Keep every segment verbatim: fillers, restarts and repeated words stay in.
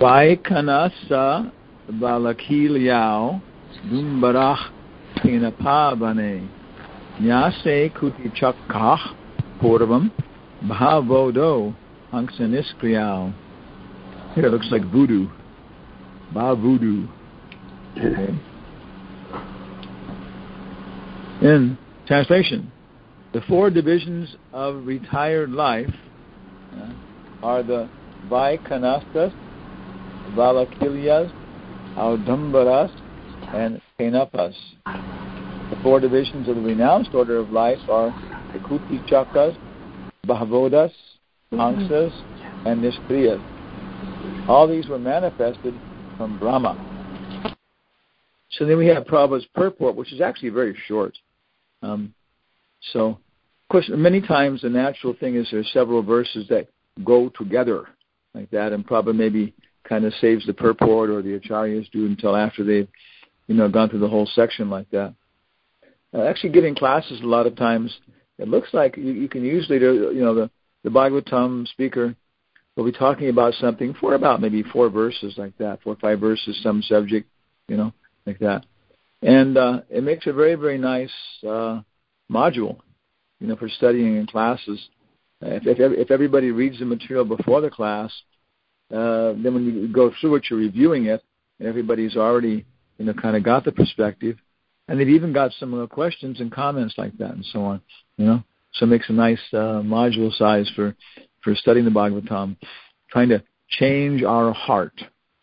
Vaikanasa Balakiliao Dumbarach Pinapavane Nyase Kutichakah Purvam Bhavodo Hangsaniskriao. Here it looks like voodoo. Ba voodoo. Okay. In translation, the four divisions of retired life uh, are the Vaikanastas, Valakilyas, Audambaras, and Kenapas. The four divisions of the renounced order of life are the Kutichakas, Bhavodas, Hangsas, and Niskriyas. All these were manifested from Brahma. So then we have Prabhupada's purport, which is actually very short. Um, so, of course, many times the natural thing is there's several verses that go together like that, and Prabhupada maybe kind of saves the purport, or the acharyas do until after they've, you know, gone through the whole section like that. Uh, actually, giving classes a lot of times, it looks like you, you can usually, do, you know, the, the Bhagavatam speaker will be talking about something for about maybe four verses like that, four or five verses, some subject, you know, like that. And uh, it makes a very, very nice uh, module, you know, for studying in classes. If, if, if everybody reads the material before the class, uh, then when you go through it, you're reviewing it, and everybody's already, you know, kind of got the perspective. And they've even got some uh, questions and comments like that and so on, you know. So it makes a nice uh, module size for, for studying the Bhagavatam, trying to change our heart.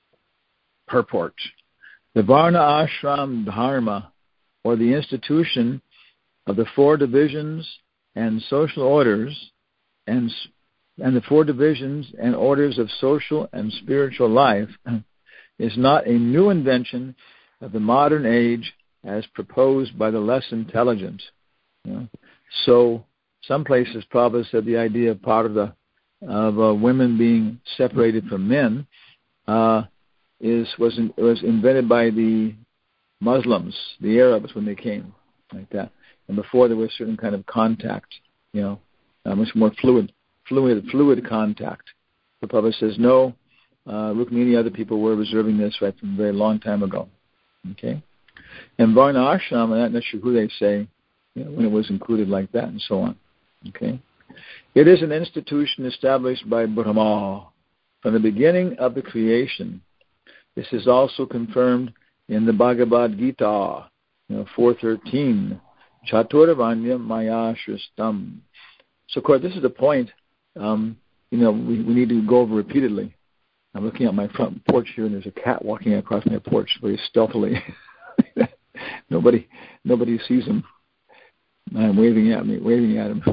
Purport. The Varna Ashram Dharma, or the institution of the four divisions and social orders, and and the four divisions and orders of social and spiritual life, is not a new invention of the modern age as proposed by the less intelligent. You know? So some places Prabhupada said the idea of part of the of uh, women being separated from men uh, is was in, was invented by the Muslims, the Arabs, when they came like that, and before there was certain kind of contact, you know, uh, much more fluid, fluid, fluid contact. The Prabhupada says no. Uh, Rukmini, other people were observing this right from a very long time ago. Okay, and Varna Ashram, I'm not sure who they say, you know, when it was included like that, and so on. Okay, it is an institution established by Brahma from the beginning of the creation. This is also confirmed in the Bhagavad Gita, you know, four thirteen, Chaturavanya Maya Shristam. So, of course, this is the point, um, you know, we, we need to go over repeatedly. I'm looking at my front porch here, and there's a cat walking across my porch very stealthily. nobody, nobody sees him. I'm waving at me, waving at him.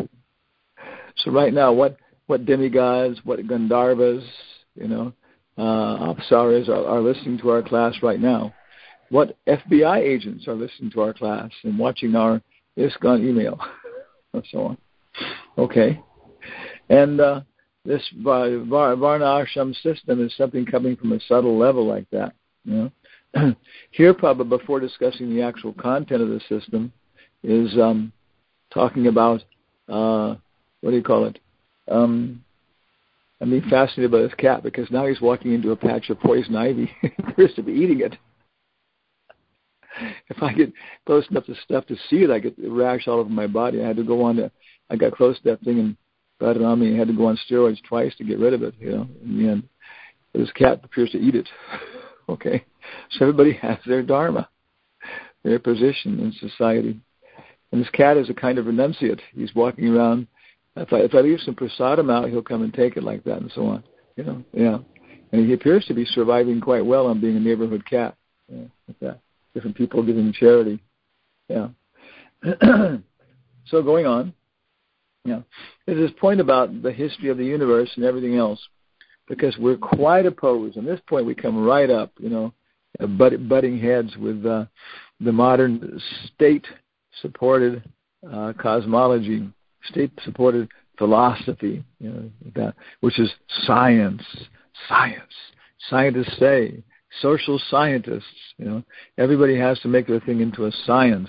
So right now, what, what demigods, what Gandharvas, you know, uh, Apsaras are, are listening to our class right now? What F B I agents are listening to our class and watching our ISKCON email, and so on? Okay. And uh, this Varna Ashram system is something coming from a subtle level like that. You know? Here, probably before discussing the actual content of the system, is um, talking about, uh, what do you call it? Um, I'm being fascinated by this cat because now he's walking into a patch of poison ivy. He appears to be eating it. If I get close enough to stuff to see it, I get a rash all over my body. I had to go on to, I got close to that thing and got it on me and had to go on steroids twice to get rid of it, you know, in the end. But this cat appears to eat it. Okay? So everybody has their dharma, their position in society. And this cat is a kind of renunciate. He's walking around. If I, if I leave some prasadam out, he'll come and take it like that and so on. You know, yeah. And he appears to be surviving quite well on being a neighborhood cat. Yeah, like that. Different people giving charity. Yeah. So going on, yeah. There's this point about the history of the universe and everything else, because we're quite opposed. On this point, we come right up, you know, butt, butting heads with uh, the modern state-supported uh, cosmology, state-supported philosophy, you know, that, which is science, science. Scientists say, social scientists, you know, everybody has to make their thing into a science.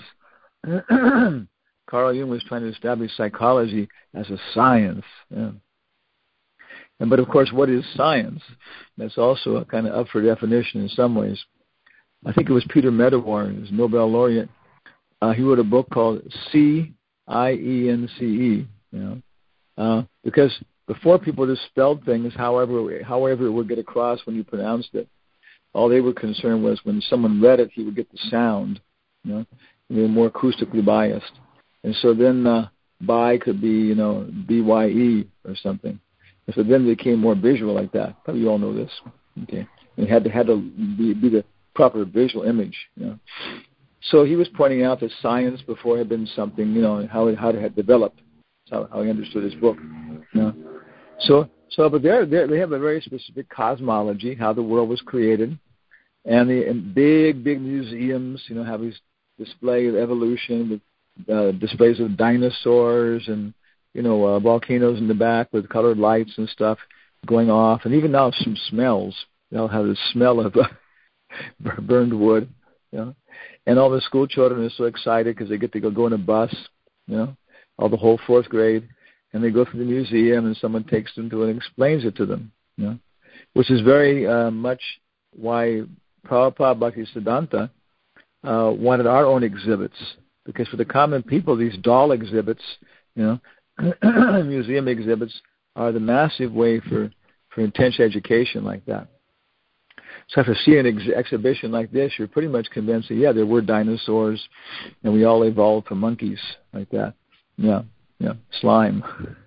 Carl Jung was trying to establish psychology as a science. Yeah. And but of course, what is science? That's also a kind of up for definition in some ways. I think it was Peter Medawar, who's Nobel laureate. Uh, he wrote a book called C I E N C E. You know, uh, because before people just spelled things however however it would get across when you pronounced it. All they were concerned was when someone read it, he would get the sound. You know, they were more acoustically biased. And so then uh, by could be, you know, B Y E or something. And so then it became more visual like that. Probably you all know this. Okay. And it had to, had to be, be the proper visual image, you know. So he was pointing out that science before had been something, you know, how it, how it had developed. That's how, how he understood his book. You know. So, so, but they're, they're, they have a very specific cosmology, how the world was created. And the and big, big museums, you know, have these display of evolution with Uh, displays of dinosaurs and, you know, uh, volcanoes in the back with colored lights and stuff going off. And even now some smells. They'll have the smell of uh, burned wood, you know. And all the school children are so excited because they get to go, go in a bus, you know, all the whole fourth grade. And they go through the museum and someone takes them to it and explains it to them, you know, which is very uh, much why Prabhupada Bhaktisiddhanta uh, wanted our own exhibits. Because for the common people, these doll exhibits, you know, museum exhibits are the massive way for, for intense education like that. So after seeing an ex- exhibition like this, you're pretty much convinced that, yeah, there were dinosaurs and we all evolved from monkeys like that. Yeah, yeah, slime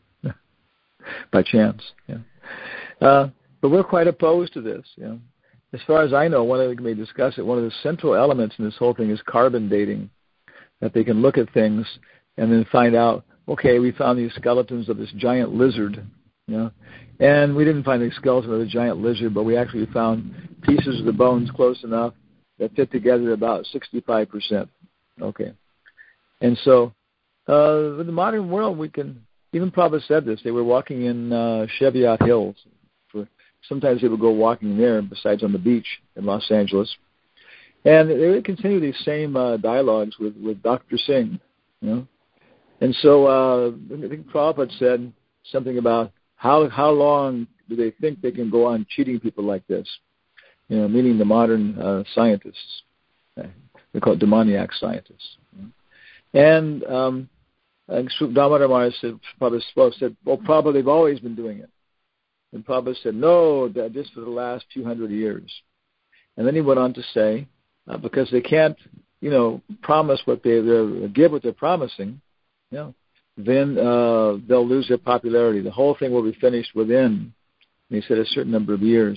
by chance. Yeah. Uh, but we're quite opposed to this. You know. As far as I know, one of the, we may discuss it, one of the central elements in this whole thing is carbon dating. That they can look at things and then find out, okay, we found these skeletons of this giant lizard, you know, and we didn't find the skeleton of the giant lizard, but we actually found pieces of the bones close enough that fit together about sixty-five percent. Okay. And so uh, in the modern world, we can, even Prabhupada said this, they were walking in uh, Cheviot Hills. For, sometimes they would go walking there besides on the beach in Los Angeles. And they would continue these same uh, dialogues with, with Doctor Singh, you know. And so uh, I think Prabhupada said something about how how long do they think they can go on cheating people like this, you know, meaning the modern uh, scientists. They call it demoniac scientists. You know? And um, Damodar Maharaj said, Prabhupada said, well, Prabhupada, they've always been doing it. And Prabhupada said, no, that just for the last few hundred years. And then he went on to say, Uh, because they can't, you know, promise what they give what they're promising, you know, then uh, they'll lose their popularity. The whole thing will be finished within, he said, a certain number of years.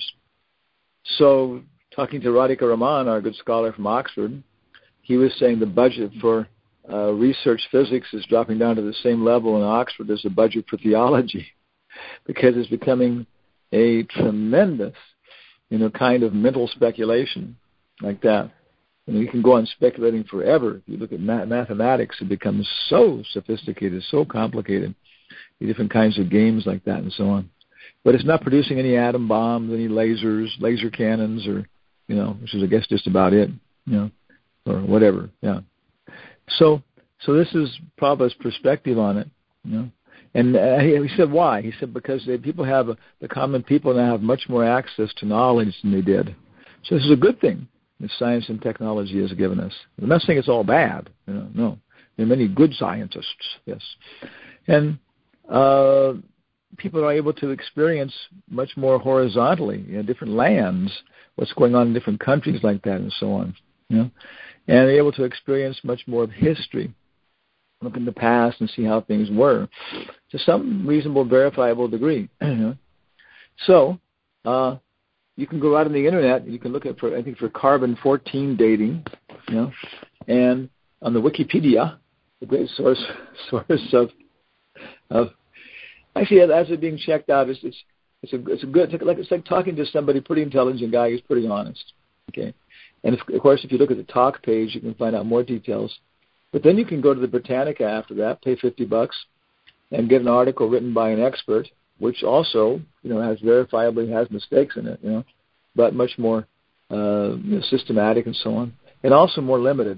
So, talking to Radhika Raman, our good scholar from Oxford, he was saying the budget for uh, research physics is dropping down to the same level in Oxford as the budget for theology, because it's becoming a tremendous, you know, kind of mental speculation. Like that. And you can go on speculating forever. If you look at ma- mathematics, it becomes so sophisticated, so complicated. The different kinds of games like that and so on. But it's not producing any atom bombs, any lasers, laser cannons, or, you know, which is, I guess, just about it, you know, or whatever, yeah. So so this is Prabhupada's perspective on it, you know. And uh, he, he said why? He said because they, people have, the common people now have much more access to knowledge than they did. So this is a good thing. That science and technology has given us. I'm not saying it's all bad. You know, no, there are many good scientists. Yes, and uh, people are able to experience much more horizontally, you know, different lands, what's going on in different countries like that, and so on. You know, and they're able to experience much more of history, look in the past and see how things were, to some reasonable, verifiable degree. You know? So. Uh, You can go out on the internet. You can look at for I think for carbon fourteen dating, you know, and on the Wikipedia, the great source source of of actually as it's being checked out, it's it's it's a it's a good it's like it's like talking to somebody pretty intelligent guy who's pretty honest. Okay, and if, of course if you look at the talk page, you can find out more details. But then you can go to the Britannica after that, pay fifty bucks, and get an article written by an expert, which also, you know, has verifiably has mistakes in it, you know, but much more uh, you know, systematic and so on, and also more limited.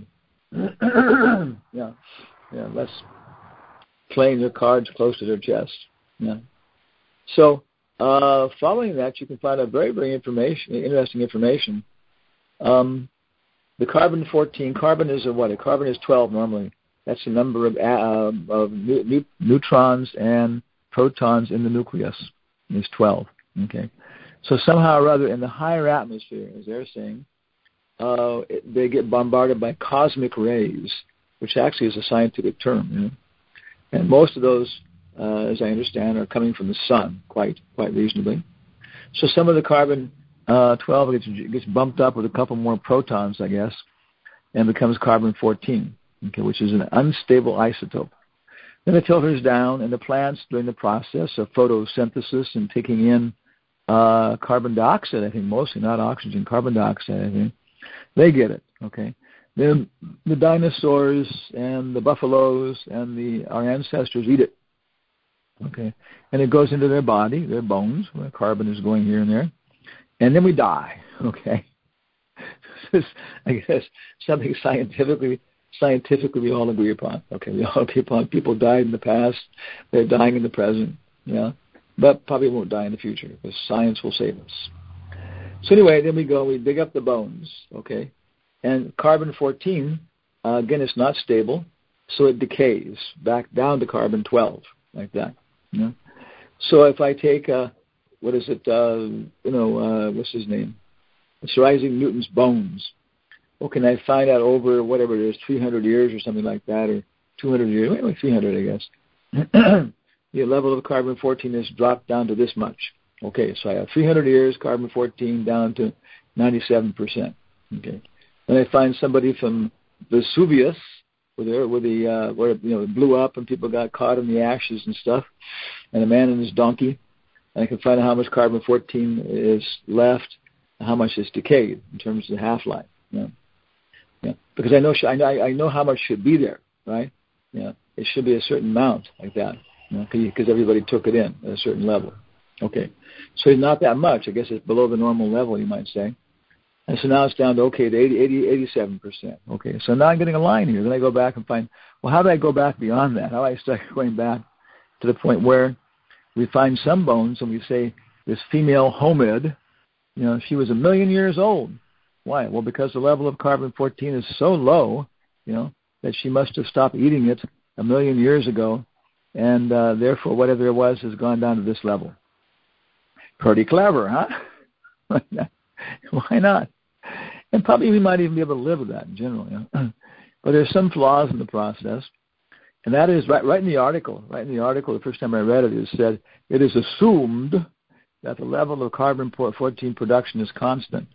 yeah, yeah, less playing their cards close to their chest. Yeah. So, uh, following that, you can find out very, very information, interesting information. Um, the carbon fourteen, carbon is a what? A carbon is twelve normally. That's the number of, uh, of nu- nu- neutrons and protons in the nucleus. It's twelve. Okay. So somehow or other, in the higher atmosphere, as they're saying, uh, it, they get bombarded by cosmic rays, which actually is a scientific term. You know? And most of those, uh, as I understand, are coming from the sun, quite quite reasonably. So some of the carbon uh, twelve gets, gets bumped up with a couple more protons, I guess, and becomes carbon fourteen, okay, which is an unstable isotope. Then it filters down, and the plants, during the process of photosynthesis and taking in uh, carbon dioxide, I think mostly, not oxygen, carbon dioxide, I think, they get it, okay. Then the dinosaurs and the buffaloes and the our ancestors eat it, okay. And it goes into their body, their bones, where carbon is going here and there, and then we die, okay. This is, I guess, something scientifically Scientifically, we all agree upon. Okay, we all agree upon people died in the past, they're dying in the present, yeah, but probably won't die in the future because science will save us. So anyway, then we go, we dig up the bones, okay, and carbon fourteen, uh, again, it's not stable, so it decays back down to carbon twelve, like that. You know? So if I take, uh, what is it, uh, you know, uh, what's his name? Sir Isaac Newton's bones. Well, can I find out over whatever it is, three hundred years or something like that, or two hundred years, maybe three hundred, I guess. The level of carbon fourteen has dropped down to this much. Okay, so I have three hundred years, carbon fourteen down to ninety-seven percent. Okay, then I find somebody from Vesuvius, where the where the uh, where you know it blew up and people got caught in the ashes and stuff, and a man and his donkey, and I can find out how much carbon fourteen is left, and how much is decayed in terms of the half-life. You know? Yeah, because I know I know I know how much should be there, right? Yeah, it should be a certain amount like that, you know, because everybody took it in at a certain level. Okay, so it's not that much. I guess it's below the normal level, you might say. And so now it's down to okay to eighty, eighty, eighty-seven percent. Okay, so now I'm getting a line here. Then I go back and find, well, how do I go back beyond that? How do I start going back to the point where we find some bones and we say this female homid, you know, she was a million years old. Why? Well, because the level of carbon fourteen is so low, you know, that she must have stopped eating it a million years ago, and uh, therefore whatever it was has gone down to this level. Pretty clever, huh? Why not? And probably we might even be able to live with that in general. You know? But there's some flaws in the process, and that is right, right in the article. Right in the article, the first time I read it, it said it is assumed that the level of carbon fourteen production is constant.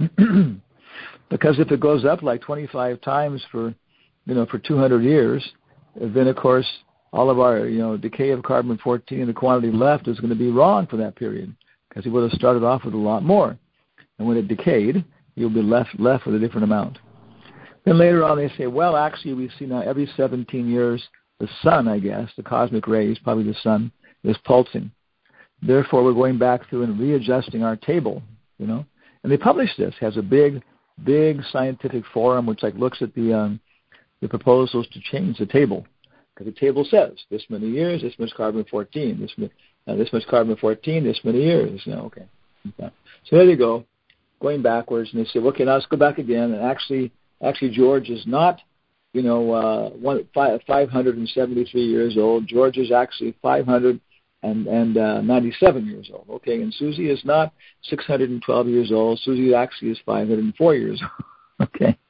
Because if it goes up like twenty-five times for, you know, for two hundred years, then of course all of our, you know, decay of carbon fourteen and the quantity left is going to be wrong for that period, because it would have started off with a lot more, and when it decayed, you'll be left left with a different amount. Then later on they say, well, actually we see now every seventeen years the sun, I guess, the cosmic rays, probably the sun, is pulsing. Therefore, we're going back through and readjusting our table, you know. And they publish this, has a big, big scientific forum which like looks at the um, the proposals to change the table. Because the table says this many years, this much carbon fourteen, this uh, this much carbon fourteen, this many years. You know, okay. okay. So there you go, going backwards, and they say, okay, now let's go back again. And actually, actually, George is not, you know, uh, one, five, five hundred seventy-three years old. George is actually five hundred and and uh, ninety-seven years old. Okay, and Susie is not six hundred twelve years old. Susie actually is five hundred four years old. Okay.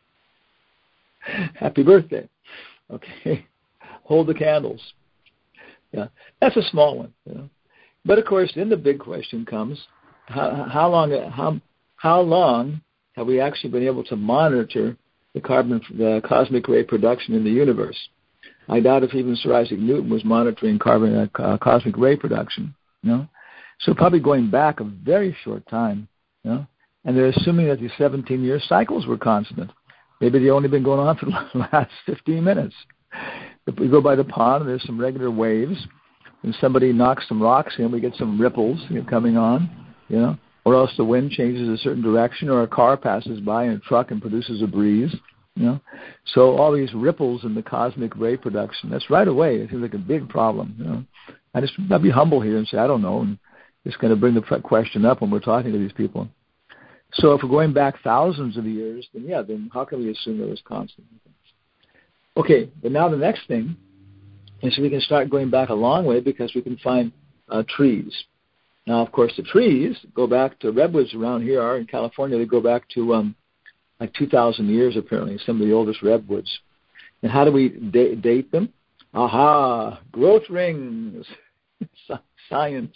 Happy birthday. Okay. Hold the candles. Yeah, that's a small one. You know? But of course, then the big question comes: how, how long? How how long have we actually been able to monitor the carbon, the cosmic ray production in the universe? I doubt if even Sir Isaac Newton was monitoring carbon uh, cosmic ray production. You know, so probably going back a very short time. You know, and they're assuming that these seventeen-year cycles were constant. Maybe they've only been going on for the last fifteen minutes. If we go by the pond, there's some regular waves, and somebody knocks some rocks in, we get some ripples you know, coming on, you know, or else the wind changes a certain direction, or a car passes by in a truck and produces a breeze, you know. So all these ripples in the cosmic ray production, that's right away. It seems like a big problem, you know. I just I'd be humble here and say, I don't know. And just going to bring the question up when we're talking to these people. So if we're going back thousands of years, then yeah, then how can we assume it was constant? Okay, but now the next thing is we can start going back a long way because we can find uh, trees. Now, of course, the trees go back to redwoods around here are in California. They go back to um, like two thousand years, apparently, some of the oldest redwoods. And how do we da- date them? Aha, growth rings. Science.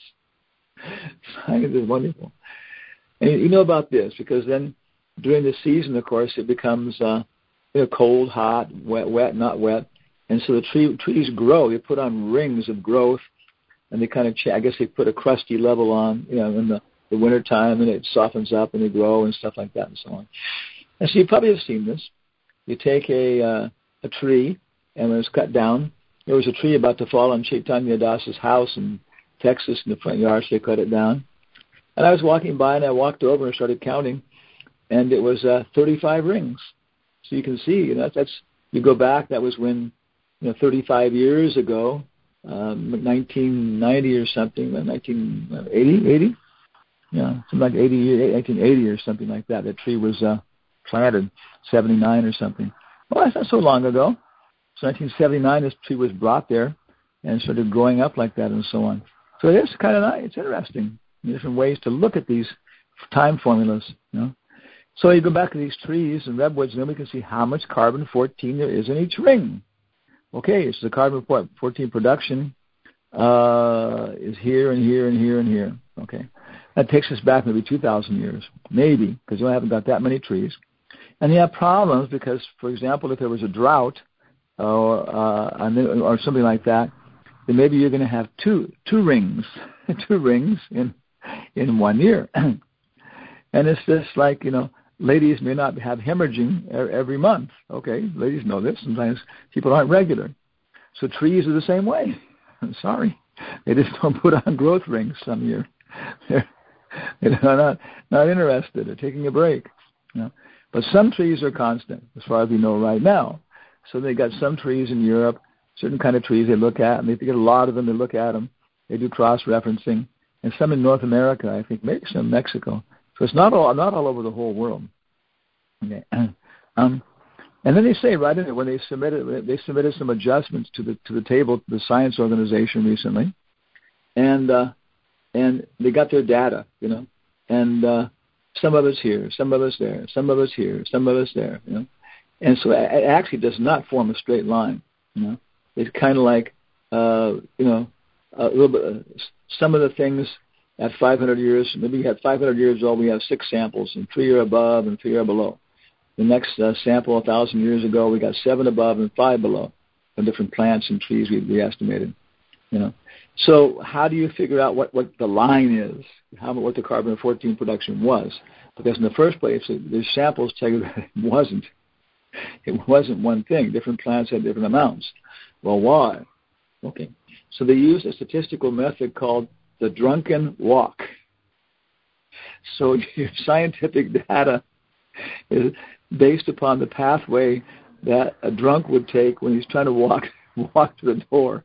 Science is wonderful. And you know about this because then during the season, of course, it becomes uh, you know, cold, hot, wet, wet, not wet. And so the tree, trees grow. They put on rings of growth, and they kind of, ch- I guess they put a crusty level on, you know, in the, the wintertime, and it softens up, and they grow and stuff like that and so on. And so you probably have seen this. You take a uh, a tree, and when it's cut down, there was a tree about to fall on Chaitanya Das's house in Texas in the front yard, so they cut it down. And I was walking by, and I walked over and started counting, and it was uh, thirty-five rings. So you can see, you know, that's, you go back, that was when, you know, thirty-five years ago, um, nineteen ninety or something, nineteen eighty, eighty? Yeah, something like eighty, nineteen eighty or something like that. That tree was uh, planted, seventy-nine or something. Well, that's not so long ago. So nineteen seventy-nine, this tree was brought there and started growing up like that and so on. So it is kind of nice. It's interesting. Different ways to look at these time formulas, you know. So you go back to these trees and redwoods, and then we can see how much carbon fourteen there is in each ring. Okay, so the carbon fourteen production uh, is here and here and here and here. Okay, that takes us back maybe two thousand years, maybe, because you haven't got that many trees. And you have problems because, for example, if there was a drought or uh, or something like that, then maybe you're going to have two two rings, two rings in in one year. And it's just like, you know, ladies may not have hemorrhaging every month. Okay, ladies know this. Sometimes people aren't regular. So trees are the same way. I'm sorry. They just don't put on growth rings some year. They're, they're not, not interested. They're taking a break. You know? But some trees are constant, as far as we know right now. So they got some trees in Europe, certain kind of trees they look at, and they get a lot of them. They look at them. They do cross-referencing. And some in North America, I think, maybe some in Mexico. So it's not all not all over the whole world. Okay. Um, and then they say right in it when they submitted they submitted some adjustments to the to the table to the science organization recently, and uh, and they got their data, you know, and uh, some of us here, some of us there, some of us here, some of us there, you know, and so it actually does not form a straight line, you know. It's kind of like uh, you know. A little bit. Uh, some of the things at five hundred years, maybe we had five hundred years old, we have six samples, and three are above and three are below. The next uh, sample, a thousand years ago, we got seven above and five below, from different plants and trees we, we estimated. You know, so how do you figure out what, what the line is? How what the carbon fourteen production was? Because in the first place, the samples tell you that it wasn't. It wasn't one thing. Different plants had different amounts. Well, why? Okay. So they used a statistical method called the drunken walk. So your scientific data is based upon the pathway that a drunk would take when he's trying to walk walk to the door.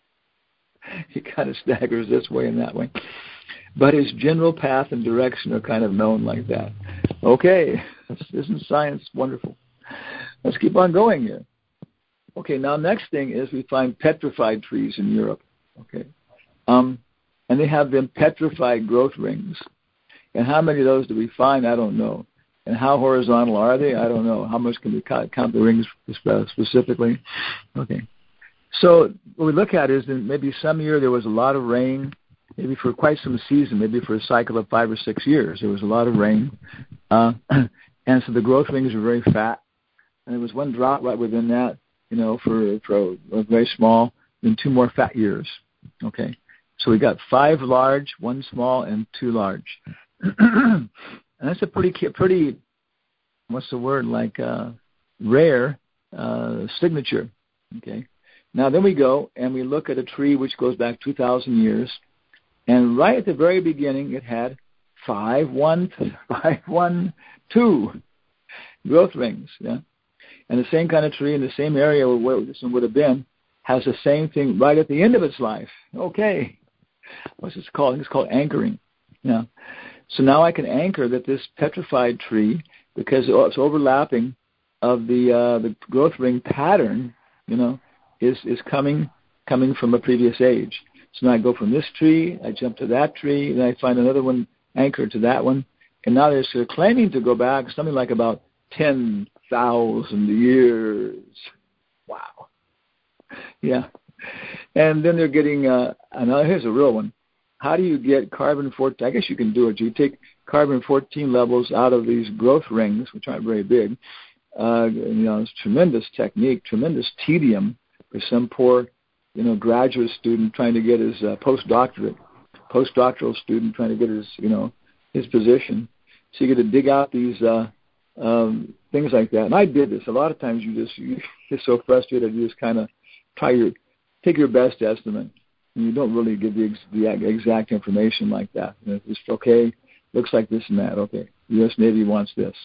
He kind of staggers this way and that way. But his general path and direction are kind of known like that. Okay, isn't science wonderful? Let's keep on going here. Okay, now next thing is we find petrified trees in Europe. Okay, um, and they have them petrified growth rings. And how many of those do we find? I don't know. And how horizontal are they? I don't know. How much can we count, count the rings specifically? Okay, so what we look at is that maybe some year there was a lot of rain, maybe for quite some season, maybe for a cycle of five or six years. There was a lot of rain, uh, and so the growth rings were very fat. And there was one drought right within that. You know, for, for a very small, and two more fat years. Okay, so we got five large, one small, and two large, and that's a pretty, pretty, what's the word, like uh, rare uh, signature. Okay, now then we go and we look at a tree which goes back two thousand years, and right at the very beginning it had five, one, five, one, two growth rings. Yeah. And the same kind of tree in the same area where this one would have been has the same thing right at the end of its life. Okay. what's it called? It's called anchoring. Yeah. So now I can anchor that this petrified tree, because it's overlapping of the uh, the growth ring pattern, you know, is is coming coming from a previous age. So now I go from this tree, I jump to that tree, and I find another one anchored to that one, and now they're sort of claiming to go back something like about ten thousand years. Wow. Yeah. And then they're getting, uh, another, here's a real one. How do you get carbon fourteen? I guess you can do it. You take carbon fourteen levels out of these growth rings, which aren't very big. Uh, you know, it's tremendous technique, tremendous tedium for some poor, you know, graduate student trying to get his uh, postdoctorate, postdoctoral student trying to get his, you know, his position. So you get to dig out these uh, um, things like that. And I did this. A lot of times you just you get so frustrated, you just kind of try your take your best estimate. And you don't really give the, ex- the exact information like that. You know, it's just, okay, looks like this and that. Okay, U S Navy wants this.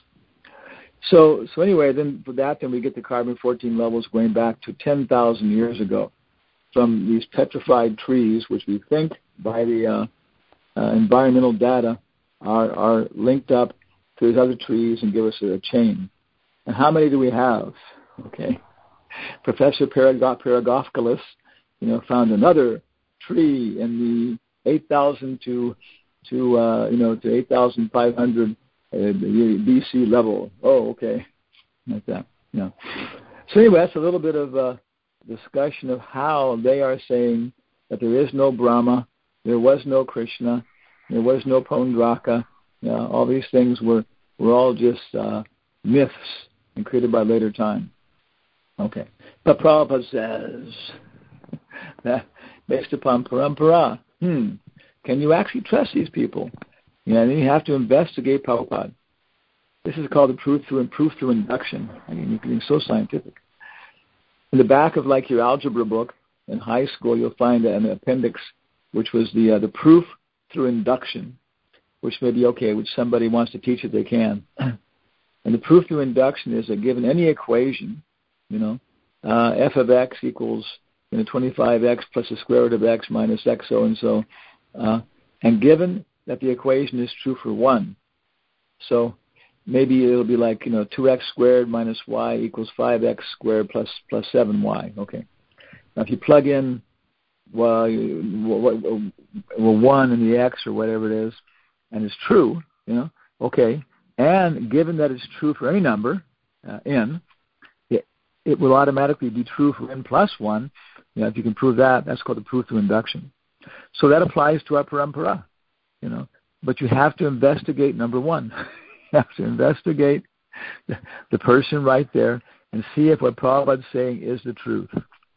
So so anyway, then for that, then we get the carbon fourteen levels going back to ten thousand years ago from these petrified trees, which we think by the uh, uh, environmental data are, are linked up to these other trees and give us a, a chain. And how many do we have? Okay. Professor Parag- Paragofkalis, you know, found another tree in the eight thousand to to uh, you know to eight thousand five hundred uh, B C level. Oh, okay, like that. Yeah. So anyway, that's a little bit of a discussion of how they are saying that there is no Brahma, there was no Krishna, there was no Paundraka. You know, all these things were were all just uh, myths and created by later time. Okay. But Prabhupada says that based upon parampara, hmm, can you actually trust these people? You know, and then you have to investigate Prabhupada. This is called the proof through proof through induction. I mean, you're being so scientific. In the back of like your algebra book in high school, you'll find an appendix, which was the uh, the proof through induction, which may be okay, which somebody wants to teach it, they can. And the proof through induction is that given any equation, you know, uh, f of x equals, you know, twenty-five x plus the square root of x minus x so and so, uh, and given that the equation is true for one, so maybe it'll be like, you know, two x squared minus y equals five x squared plus plus seven y. Okay. Now if you plug in well, well, one in the x or whatever it is, and it's true, you know, okay, and given that it's true for any number, uh, n, it, it will automatically be true for n plus one. You know, if you can prove that, that's called the proof through induction. So that applies to our parampara, you know, but you have to investigate number one. You have to investigate the, the person right there and see if what Prabhupada is saying is the truth.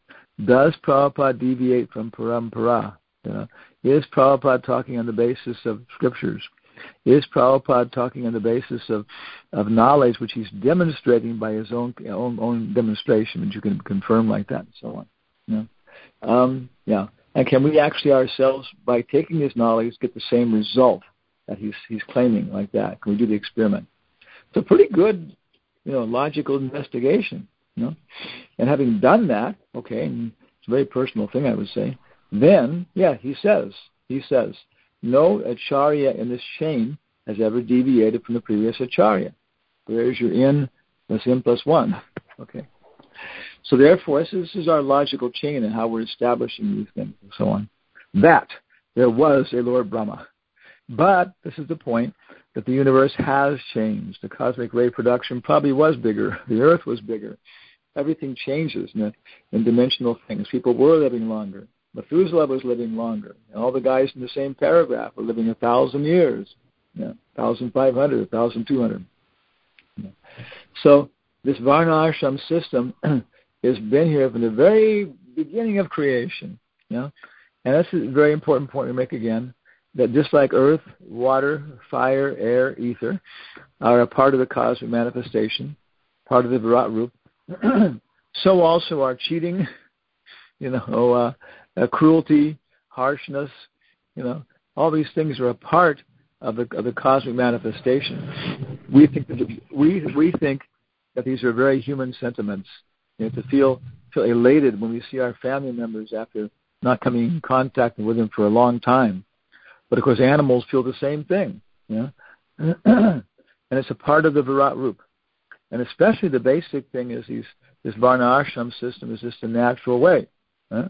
Does Prabhupada deviate from parampara? You know, is Prabhupada talking on the basis of scriptures? Is Prabhupada talking on the basis of, of knowledge which he's demonstrating by his own own, own demonstration, which you can confirm like that and so on? You know? um, yeah. And can we actually ourselves, by taking his knowledge, get the same result that he's he's claiming like that? Can we do the experiment? It's a pretty good, you know, logical investigation, you know. And having done that, okay, and it's a very personal thing, I would say, then, yeah, he says, he says, no acharya in this chain has ever deviated from the previous acharya. Where's your n plus n plus one? Okay. So therefore, this is, this is our logical chain and how we're establishing these things and so on. That there was a Lord Brahma. But this is the point, that the universe has changed. The cosmic ray production probably was bigger. The earth was bigger. Everything changes in, the, in dimensional things. People were living longer. Methuselah was living longer. And all the guys in the same paragraph were living a thousand years, you know, one thousand five hundred, one thousand two hundred. You know. So this Varna Ashram system has been here from the very beginning of creation. You know? And that's a very important point to make again, that just like earth, water, fire, air, ether are a part of the cosmic manifestation, part of the Virat Rup, so also are cheating, you know, uh, uh, cruelty, harshness, you know, all these things are a part of the of the cosmic manifestation. We think that the, we we think that these are very human sentiments. You know, to feel feel elated when we see our family members after not coming in contact with him for a long time. But of course, animals feel the same thing, you know? And it's a part of the Virat Rup. And especially the basic thing is these, this Varna Ashram system is just a natural way. Huh?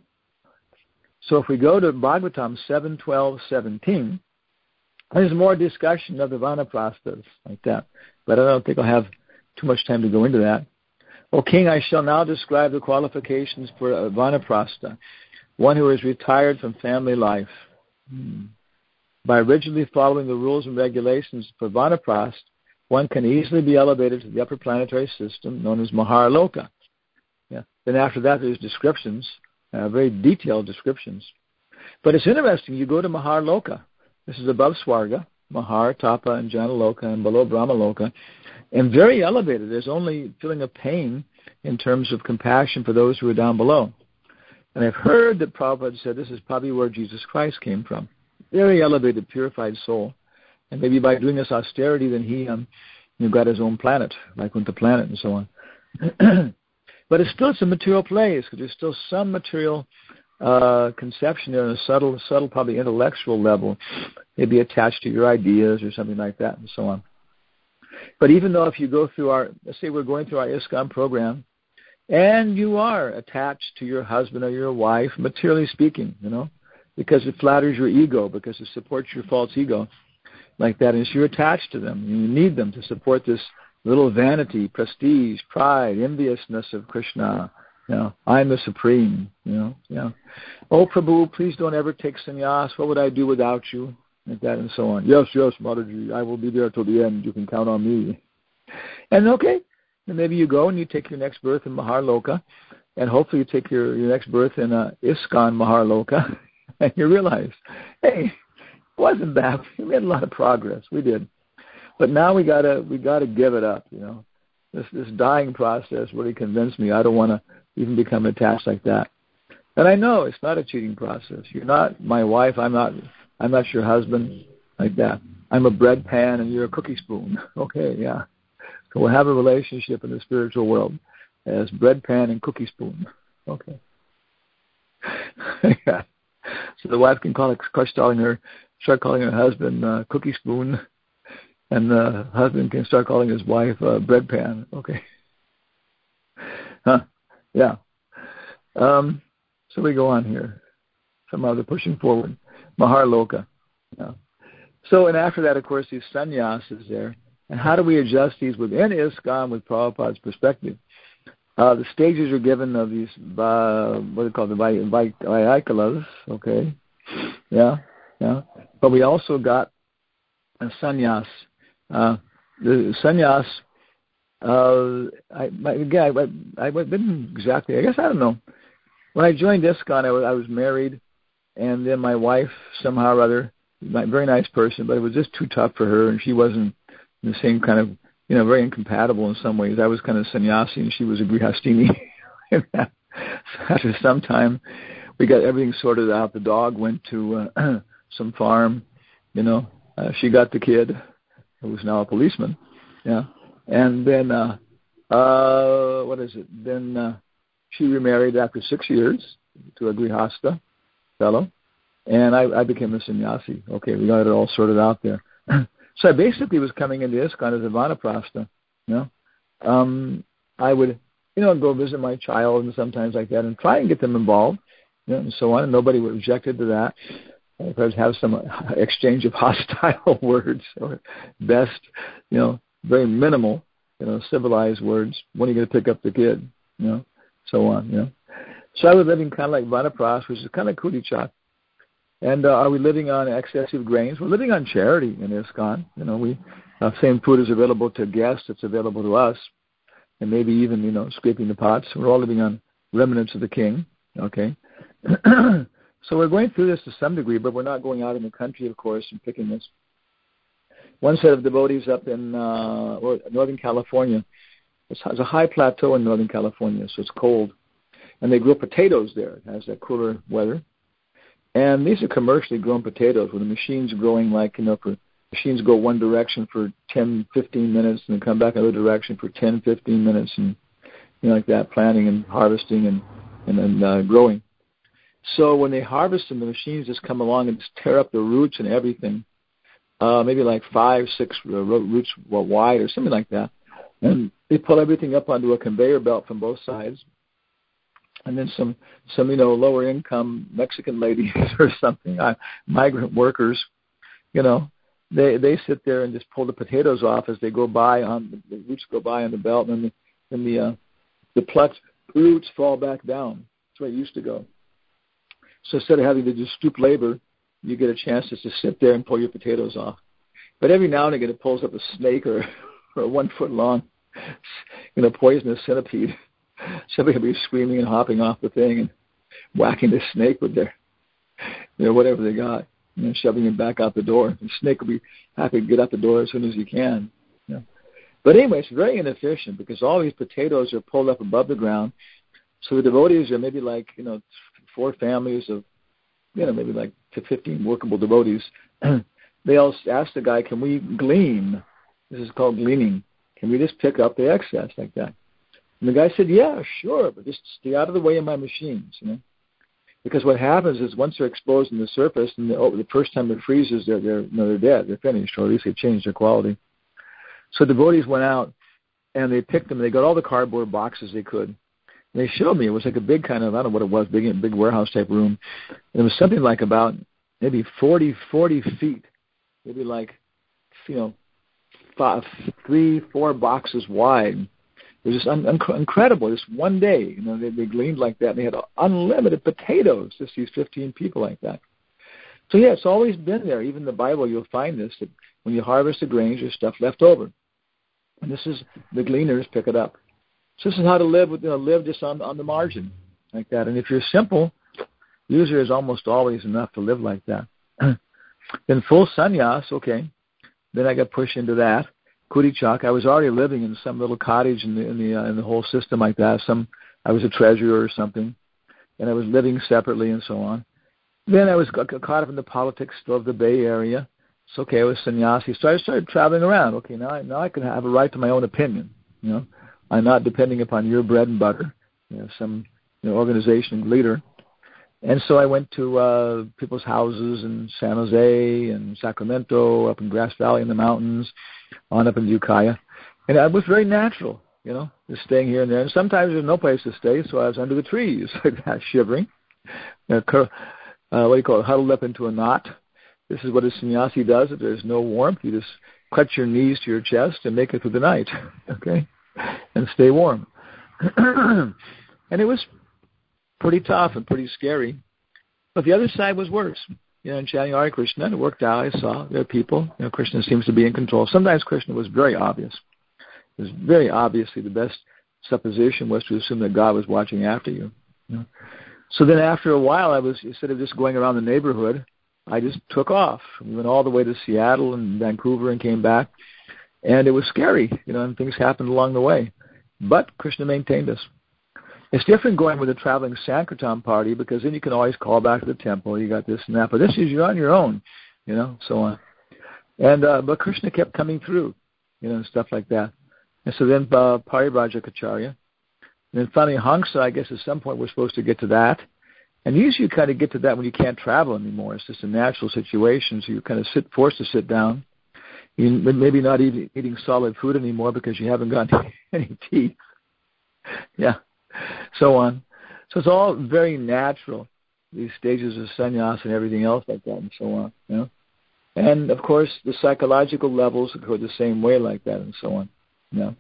So if we go to Bhagavatam seven twelve seventeen, there's more discussion of the Vanaprasthas like that. But I don't think I'll have too much time to go into that. O King, I shall now describe the qualifications for a Vanaprastha, one who is retired from family life. Hmm. By rigidly following the rules and regulations for Vanaprastha, one can easily be elevated to the upper planetary system known as Maharloka. Yeah. Then after that, there's descriptions, uh, very detailed descriptions. But it's interesting, you go to Maharloka. This is above Swarga, Mahar, Tapa, and Janaloka, and below Brahmaloka, and very elevated. There's only feeling of pain in terms of compassion for those who are down below. And I've heard that Prabhupada said this is probably where Jesus Christ came from. Very elevated, purified soul. And maybe by doing this austerity, then he um, you know, got his own planet, like with the planet and so on. But it's still it's a material place, because there's still some material uh, conception there on a subtle, subtle, probably intellectual level, maybe attached to your ideas or something like that and so on. But even though if you go through our, let's say we're going through our ISKCON program, and you are attached to your husband or your wife, materially speaking, you know, because it flatters your ego, because it supports your false ego, like that, and so you're attached to them. You need them to support this little vanity, prestige, pride, enviousness of Krishna. You know, I'm the supreme. You know, yeah. Oh, Prabhu, please don't ever take sannyas. What would I do without you? Like that, and so on. Yes, yes, Mataji, I will be there till the end. You can count on me. And okay, and maybe you go and you take your next birth in Maharloka, and hopefully you take your, your next birth in uh, ISKCON Maharloka, and you realize, hey, it wasn't bad. We made a lot of progress. We did. But now we gotta we gotta give it up, you know. This this dying process really convinced me I don't want to even become attached like that. And I know it's not a cheating process. You're not my wife. I'm not. I'm not your husband, like that. I'm a bread pan and you're a cookie spoon. Okay, yeah. So we'll have a relationship in the spiritual world as bread pan and cookie spoon. Okay. Yeah. So the wife can call it, start calling her, start calling her husband uh, cookie spoon, and the husband can start calling his wife uh, bread pan. Okay. Huh? Yeah. Um, so we go on here. Somehow they're pushing forward. Maharloka. Yeah. So, and after that, of course, these sannyasas there. And how do we adjust these within ISKCON with Prabhupada's perspective? Uh, the stages are given of these, uh, what are they called, the Vaikulas, okay? Yeah, yeah. But we also got a sannyas. Uh, the sannyas, uh, I, again, I, I didn't exactly, I guess, I don't know. When I joined ISKCON, I was, I was married, and then my wife, somehow or other, a very nice person, but it was just too tough for her, and she wasn't the same kind of, you know, very incompatible in some ways. I was kind of sannyasi, and she was a grihastini. So after some time, we got everything sorted out. The dog went to uh, some farm, you know. Uh, she got the kid, who was now a policeman, yeah. And then, uh, uh, what is it? Then uh, she remarried after six years to a grihasta fellow, and I, I became a sannyasi. Okay, we got it all sorted out there. So I basically was coming into ISKCON as a vanaprastha. You know, um, I would, you know, go visit my child and sometimes like that, and try and get them involved, you know, and so on. And nobody would objected to that. I'd perhaps have some exchange of hostile words, or best, you know, very minimal, you know, civilized words. When are you going to pick up the kid? You know, so on. You know, so I was living kind of like vanaprastha, which is kind of kuti chak. And uh, are we living on excessive grains? We're living on charity in ISKCON. You know, we uh, same food is available to guests. It's available to us, and maybe even, you know, scraping the pots. We're all living on remnants of the king. Okay, so we're going through this to some degree, but we're not going out in the country, of course, and picking this. One set of devotees up in uh, Northern California. There's a high plateau in Northern California, so it's cold, and they grow potatoes there. It has that cooler weather. And these are commercially grown potatoes, where the machine's growing like, you know, for machines go one direction for ten, fifteen minutes and then come back another direction for ten, fifteen minutes, and, you know, like that, planting and harvesting and, and then uh, growing. So when they harvest them, the machines just come along and just tear up the roots and everything, uh, maybe like five, six roots wide or something like that. And they pull everything up onto a conveyor belt from both sides. And then some, some you know, lower income Mexican ladies or something, uh, migrant workers, you know, they they sit there and just pull the potatoes off as they go by on the roots go by on the belt, and the and the uh, the plucked roots fall back down. That's the way it used to go. So instead of having to do stoop labor, you get a chance just to sit there and pull your potatoes off. But every now and again, it pulls up a snake or, or a one foot long, you know, poisonous centipede. Somebody will be screaming and hopping off the thing and whacking the snake with their, you know, whatever they got, and then shoving him back out the door. The snake will be happy to get out the door as soon as he can. You know. But anyway, it's very inefficient because all these potatoes are pulled up above the ground. So the devotees are maybe like, you know, four families of, you know, maybe like fifteen workable devotees. They all ask the guy, can we glean? This is called gleaning. Can we just pick up the excess like that? And the guy said, yeah, sure, but just stay out of the way of my machines, you know. Because what happens is once they're exposed in the surface, and the, oh, the first time it freezes, they're they're no, they're dead, they're finished, or at least they changed their quality. So the devotees went out and they picked them. They got all the cardboard boxes they could. And they showed me it was like a big kind of, I don't know what it was, big big warehouse type room. And it was something like about maybe forty, forty feet, maybe like, you know, five, three, four boxes wide. It was just un- un- incredible. Just one day, you know, they, they gleaned like that, and they had unlimited potatoes. Just these fifteen people like that. So yeah, it's always been there. Even in the Bible, you'll find this, that when you harvest the grains, there's stuff left over, and this is the gleaners pick it up. So this is how to live with, you know, live just on on the margin like that. And if you're simple, usually there's almost always enough to live like that. Then full sannyas, okay. Then I got pushed into that. Kurichak, I was already living in some little cottage in the in the uh, in the whole system like that. Some I was a treasurer or something, and I was living separately and so on. Then I was got, got caught up in the politics still of the Bay Area. It's okay. I was sannyasi, so I started traveling around. Okay, now I, now I can have a right to my own opinion. You know, I'm not depending upon your bread and butter, you know, some you know, organization leader. And so I went to uh, people's houses in San Jose and Sacramento, up in Grass Valley in the mountains, on up in Ukiah. And it was very natural, you know, just staying here and there. And sometimes there's no place to stay, so I was under the trees like that, shivering. You know, cur- uh, what do you call it, huddled up into a knot. This is what a sannyasi does. If there's no warmth, you just clutch your knees to your chest and make it through the night, okay, and stay warm. And it was pretty tough and pretty scary. But the other side was worse. You know, in chanting Hare Krishna, it worked out. I saw there are people. You know, Krishna seems to be in control. Sometimes Krishna was very obvious. It was very obviously the best supposition was to assume that God was watching after you. You know? So then after a while, I was, instead of just going around the neighborhood, I just took off. We went all the way to Seattle and Vancouver and came back. And it was scary, you know, and things happened along the way. But Krishna maintained us. It's different going with a traveling Sankirtan party because then you can always call back to the temple. You got this and that. But this is you're on your own, you know, so on. And uh, but Krishna kept coming through, you know, and stuff like that. And so then uh, Parivrajacharya. And then finally Hamsa, I guess at some point we're supposed to get to that. And usually you kind of get to that when you can't travel anymore. It's just a natural situation, so you kind of sit forced to sit down. You maybe not eating, eating solid food anymore because you haven't gotten any teeth. Yeah. So on. So it's all very natural, these stages of sannyas and everything else like that and so on. You know? And, of course, the psychological levels go the same way like that and so on. You know?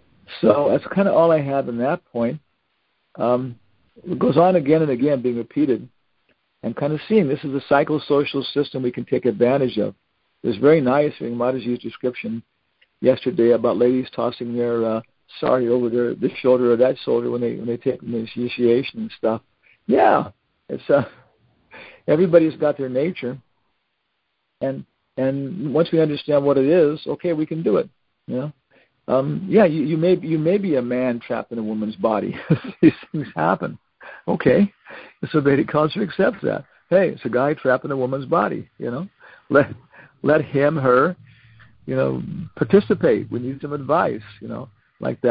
So that's kind of all I have in that point. Um, it goes on again and again, being repeated, and kind of seeing this is a psychosocial system we can take advantage of. It was very nice reading Mataji's description yesterday about ladies tossing their uh, sari over their this shoulder or that shoulder when they when they take initiation and stuff. Yeah, it's uh, everybody's got their nature, and and once we understand what it is, okay, we can do it. You know, um, yeah, you, you may you may be a man trapped in a woman's body. These things happen. Okay, so Vedic culture accepts that. Hey, it's a guy trapped in a woman's body. You know, let let him, her, you know, participate. We need some advice. You know. Like that.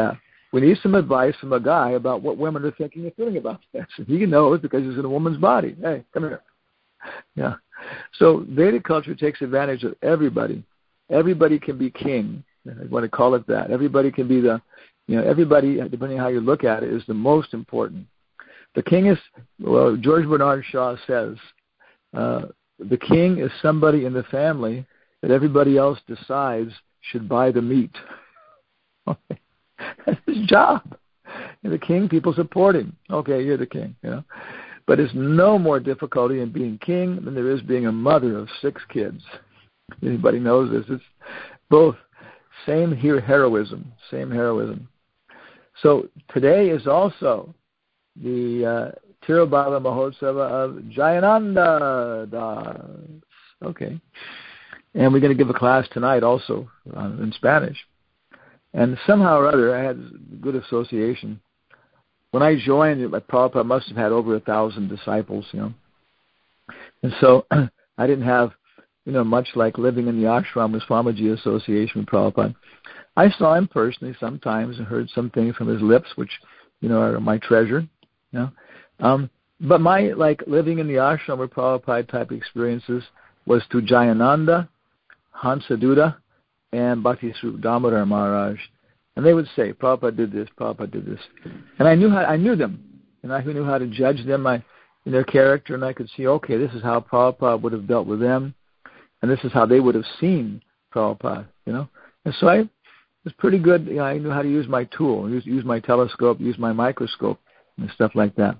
we need some advice from a guy about what women are thinking and feeling about this. And he knows because he's in a woman's body. Hey, come here. Yeah. So Vedic culture takes advantage of everybody. Everybody can be king. I want to call it that. Everybody can be the, you know, everybody, depending on how you look at it, is the most important. The king is, well, George Bernard Shaw says, uh, the king is somebody in the family that everybody else decides should buy the meat. Okay. That's his job. And the king, people support him. Okay, you're the king, you know. But there's no more difficulty in being king than there is being a mother of six kids. Anybody knows this? It's both same here heroism, same heroism. So today is also the uh, Tirobhava Mahotsava of Jayananda Das. Okay. And we're going to give a class tonight also uh, in Spanish. And somehow or other, I had good association. When I joined, Prabhupada must have had over a thousand disciples, you know. And so I didn't have, you know, much like living in the ashram with Swamiji association with Prabhupada. I saw him personally sometimes and heard some things from his lips, which, you know, are my treasure, you know. Um, but my, like, living in the ashram with Prabhupada type experiences was through Jayananda, Hansaduta, and Bhakti Swarup Damodar Maharaj. And they would say, Prabhupada did this, Prabhupada did this. And I knew how, I knew them. And I knew how to judge them I, in their character, and I could see, okay, this is how Prabhupada would have dealt with them, and this is how they would have seen Prabhupada, you know. And so I was pretty good. You know, I knew how to use my tool, use, use my telescope, use my microscope, and stuff like that.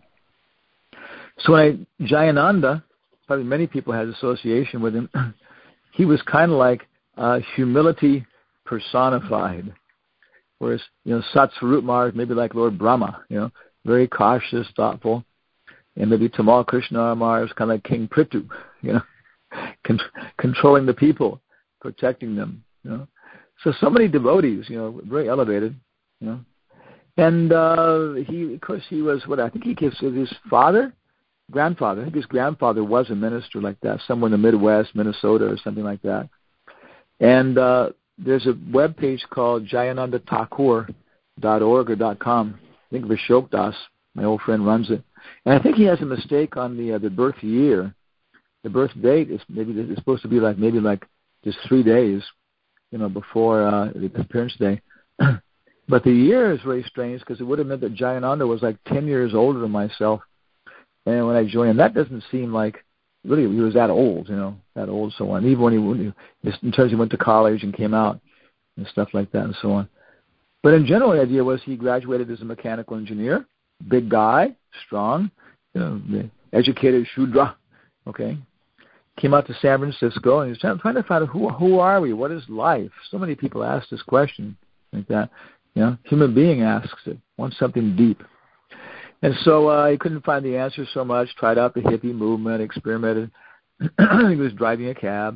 So when I, Jayananda, probably many people had association with him, he was kind of like uh, humility personified. Whereas, you know, Sat Swarup Maharaj, maybe like Lord Brahma, you know, very cautious, thoughtful. And maybe Tamal Krishna Maharaj, kind of like King Prithu, you know, con- controlling the people, protecting them, you know. So, so many devotees, you know, very elevated, you know. And uh, he, of course, he was, what I think he gives his father, grandfather, I think his grandfather was a minister like that, somewhere in the Midwest, Minnesota or something like that. And uh, there's a web page called jayananda thakur dot org or .com. I think Vishok Das, my old friend, runs it. And I think he has a mistake on the uh, the birth year. The birth date is maybe it's supposed to be like maybe like just three days, you know, before uh, the appearance day. But the year is very strange because it would have meant that Jayananda was like ten years older than myself. And when I joined him, that doesn't seem like really he was that old, you know, that old, so on. Even when he, when he in terms he went to college and came out and stuff like that and so on. But in general, the idea was he graduated as a mechanical engineer, big guy, strong, you know, educated Shudra, okay. Came out to San Francisco and he's trying, trying to find out who who are we, what is life? So many people ask this question like that. You know, human being asks it, wants something deep. And so uh, he couldn't find the answer so much, tried out the hippie movement, experimented. He was driving a cab.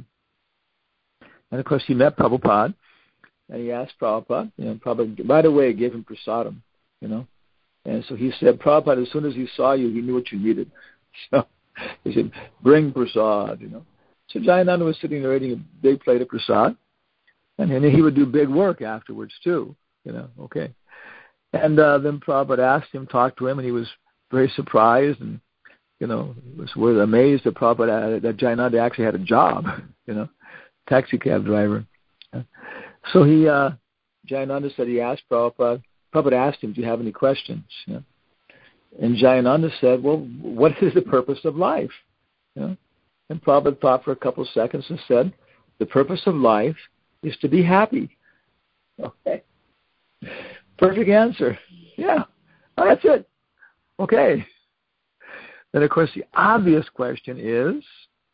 And, of course, he met Prabhupada, and he asked Prabhupada, you know, Prabhupada, by the way, gave him prasadam, you know. And so he said, Prabhupada, as soon as he saw you, he knew what you needed. So he said, bring prasad, you know. So Jayananda was sitting there eating a big plate of prasad, and then he would do big work afterwards, too, you know, okay. And uh, then Prabhupada asked him, talked to him, and he was very surprised and, you know, was, was amazed that Prabhupada, that Jayananda actually had a job, you know, taxi cab driver. So he, uh, Jayananda said he asked Prabhupada, Prabhupada asked him, do you have any questions? You know? And Jayananda said, well, what is the purpose of life? You know? And Prabhupada thought for a couple of seconds and said, the purpose of life is to be happy. Okay. Perfect answer. Yeah. Oh, that's it. Okay. Then, of course, the obvious question is,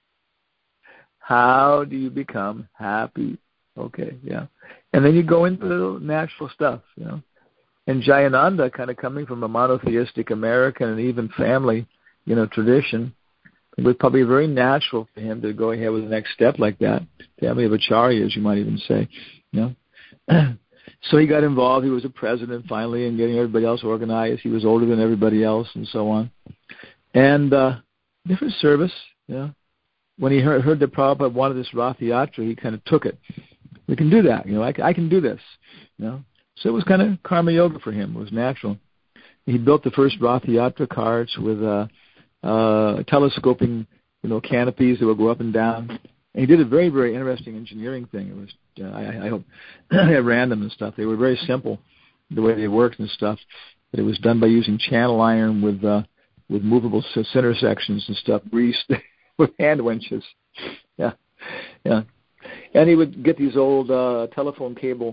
how do you become happy? Okay, yeah. And then you go into the natural stuff, you know. And Jayananda, kind of coming from a monotheistic American and even family, you know, tradition, it was probably very natural for him to go ahead with the next step like that. Family of acharyas, you might even say, you know. So he got involved. He was a president finally and getting everybody else organized. He was older than everybody else and so on. And uh, different service, you know. When he heard, heard that Prabhupada wanted this Rath Yatra, he kind of took it. We can do that, you know. I, I can do this, you know. So it was kind of karma yoga for him. It was natural. He built the first Rath Yatra carts with uh, uh, telescoping, you know, canopies that would go up and down. And he did a very, very interesting engineering thing. It was, uh, I, I hope, at random and stuff. They were very simple, the way they worked and stuff. But it was done by using channel iron with uh, with movable center sections and stuff, greased with hand winches. Yeah, yeah. And he would get these old uh, telephone cable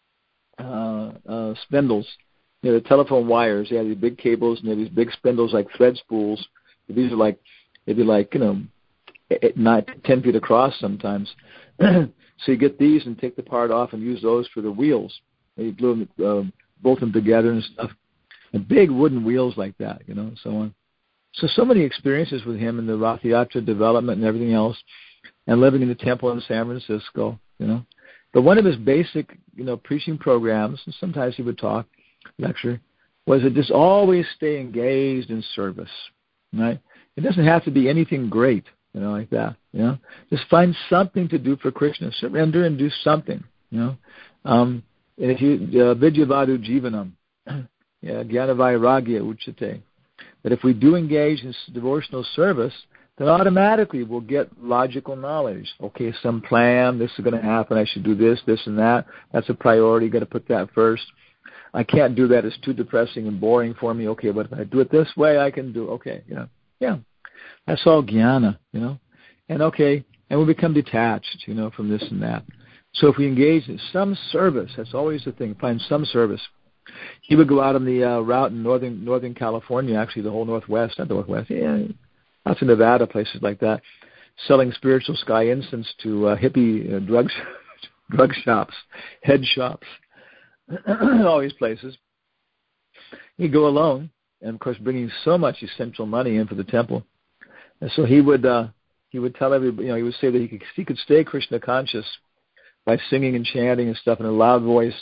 uh, uh, spindles, you know, the telephone wires. They had these big cables and they had these big spindles like thread spools. These are like, they'd be like, you know, eight, nine, ten feet across sometimes. So you get these and take the part off and use those for the wheels. You glue them, uh, bolt them together and stuff. And big wooden wheels like that, you know, and so on. So, so many experiences with him in the Rath Yatra development and everything else, and living in the temple in San Francisco, you know. But one of his basic, you know, preaching programs, and sometimes he would talk, lecture, was to just always stay engaged in service, right? It doesn't have to be anything great, you know, like that, you know. Just find something to do for Krishna. Surrender and do something, you know. Um, and if you, uh, Vidyavadu Jivanam, yeah, Jnanavairagya Uchate. That if we do engage in devotional service, then automatically we'll get logical knowledge. Okay, some plan, this is going to happen, I should do this, this and that. That's a priority, got to put that first. I can't do that, it's too depressing and boring for me. Okay, but if I do it this way, I can do, okay, you know. Yeah, that's all jnana, you know. And okay, and we become detached, you know, from this and that. So if we engage in some service, that's always the thing, find some service. He would go out on the uh, route in northern Northern California, actually the whole Northwest, not Northwest, yeah, out to Nevada, places like that, selling spiritual sky incense to uh, hippie uh, drug drug shops, head shops, all these places. He'd go alone, and of course, bringing so much essential money in for the temple. And so he would uh, he would tell everybody, you know, he would say that he could he could stay Krishna conscious by singing and chanting and stuff in a loud voice.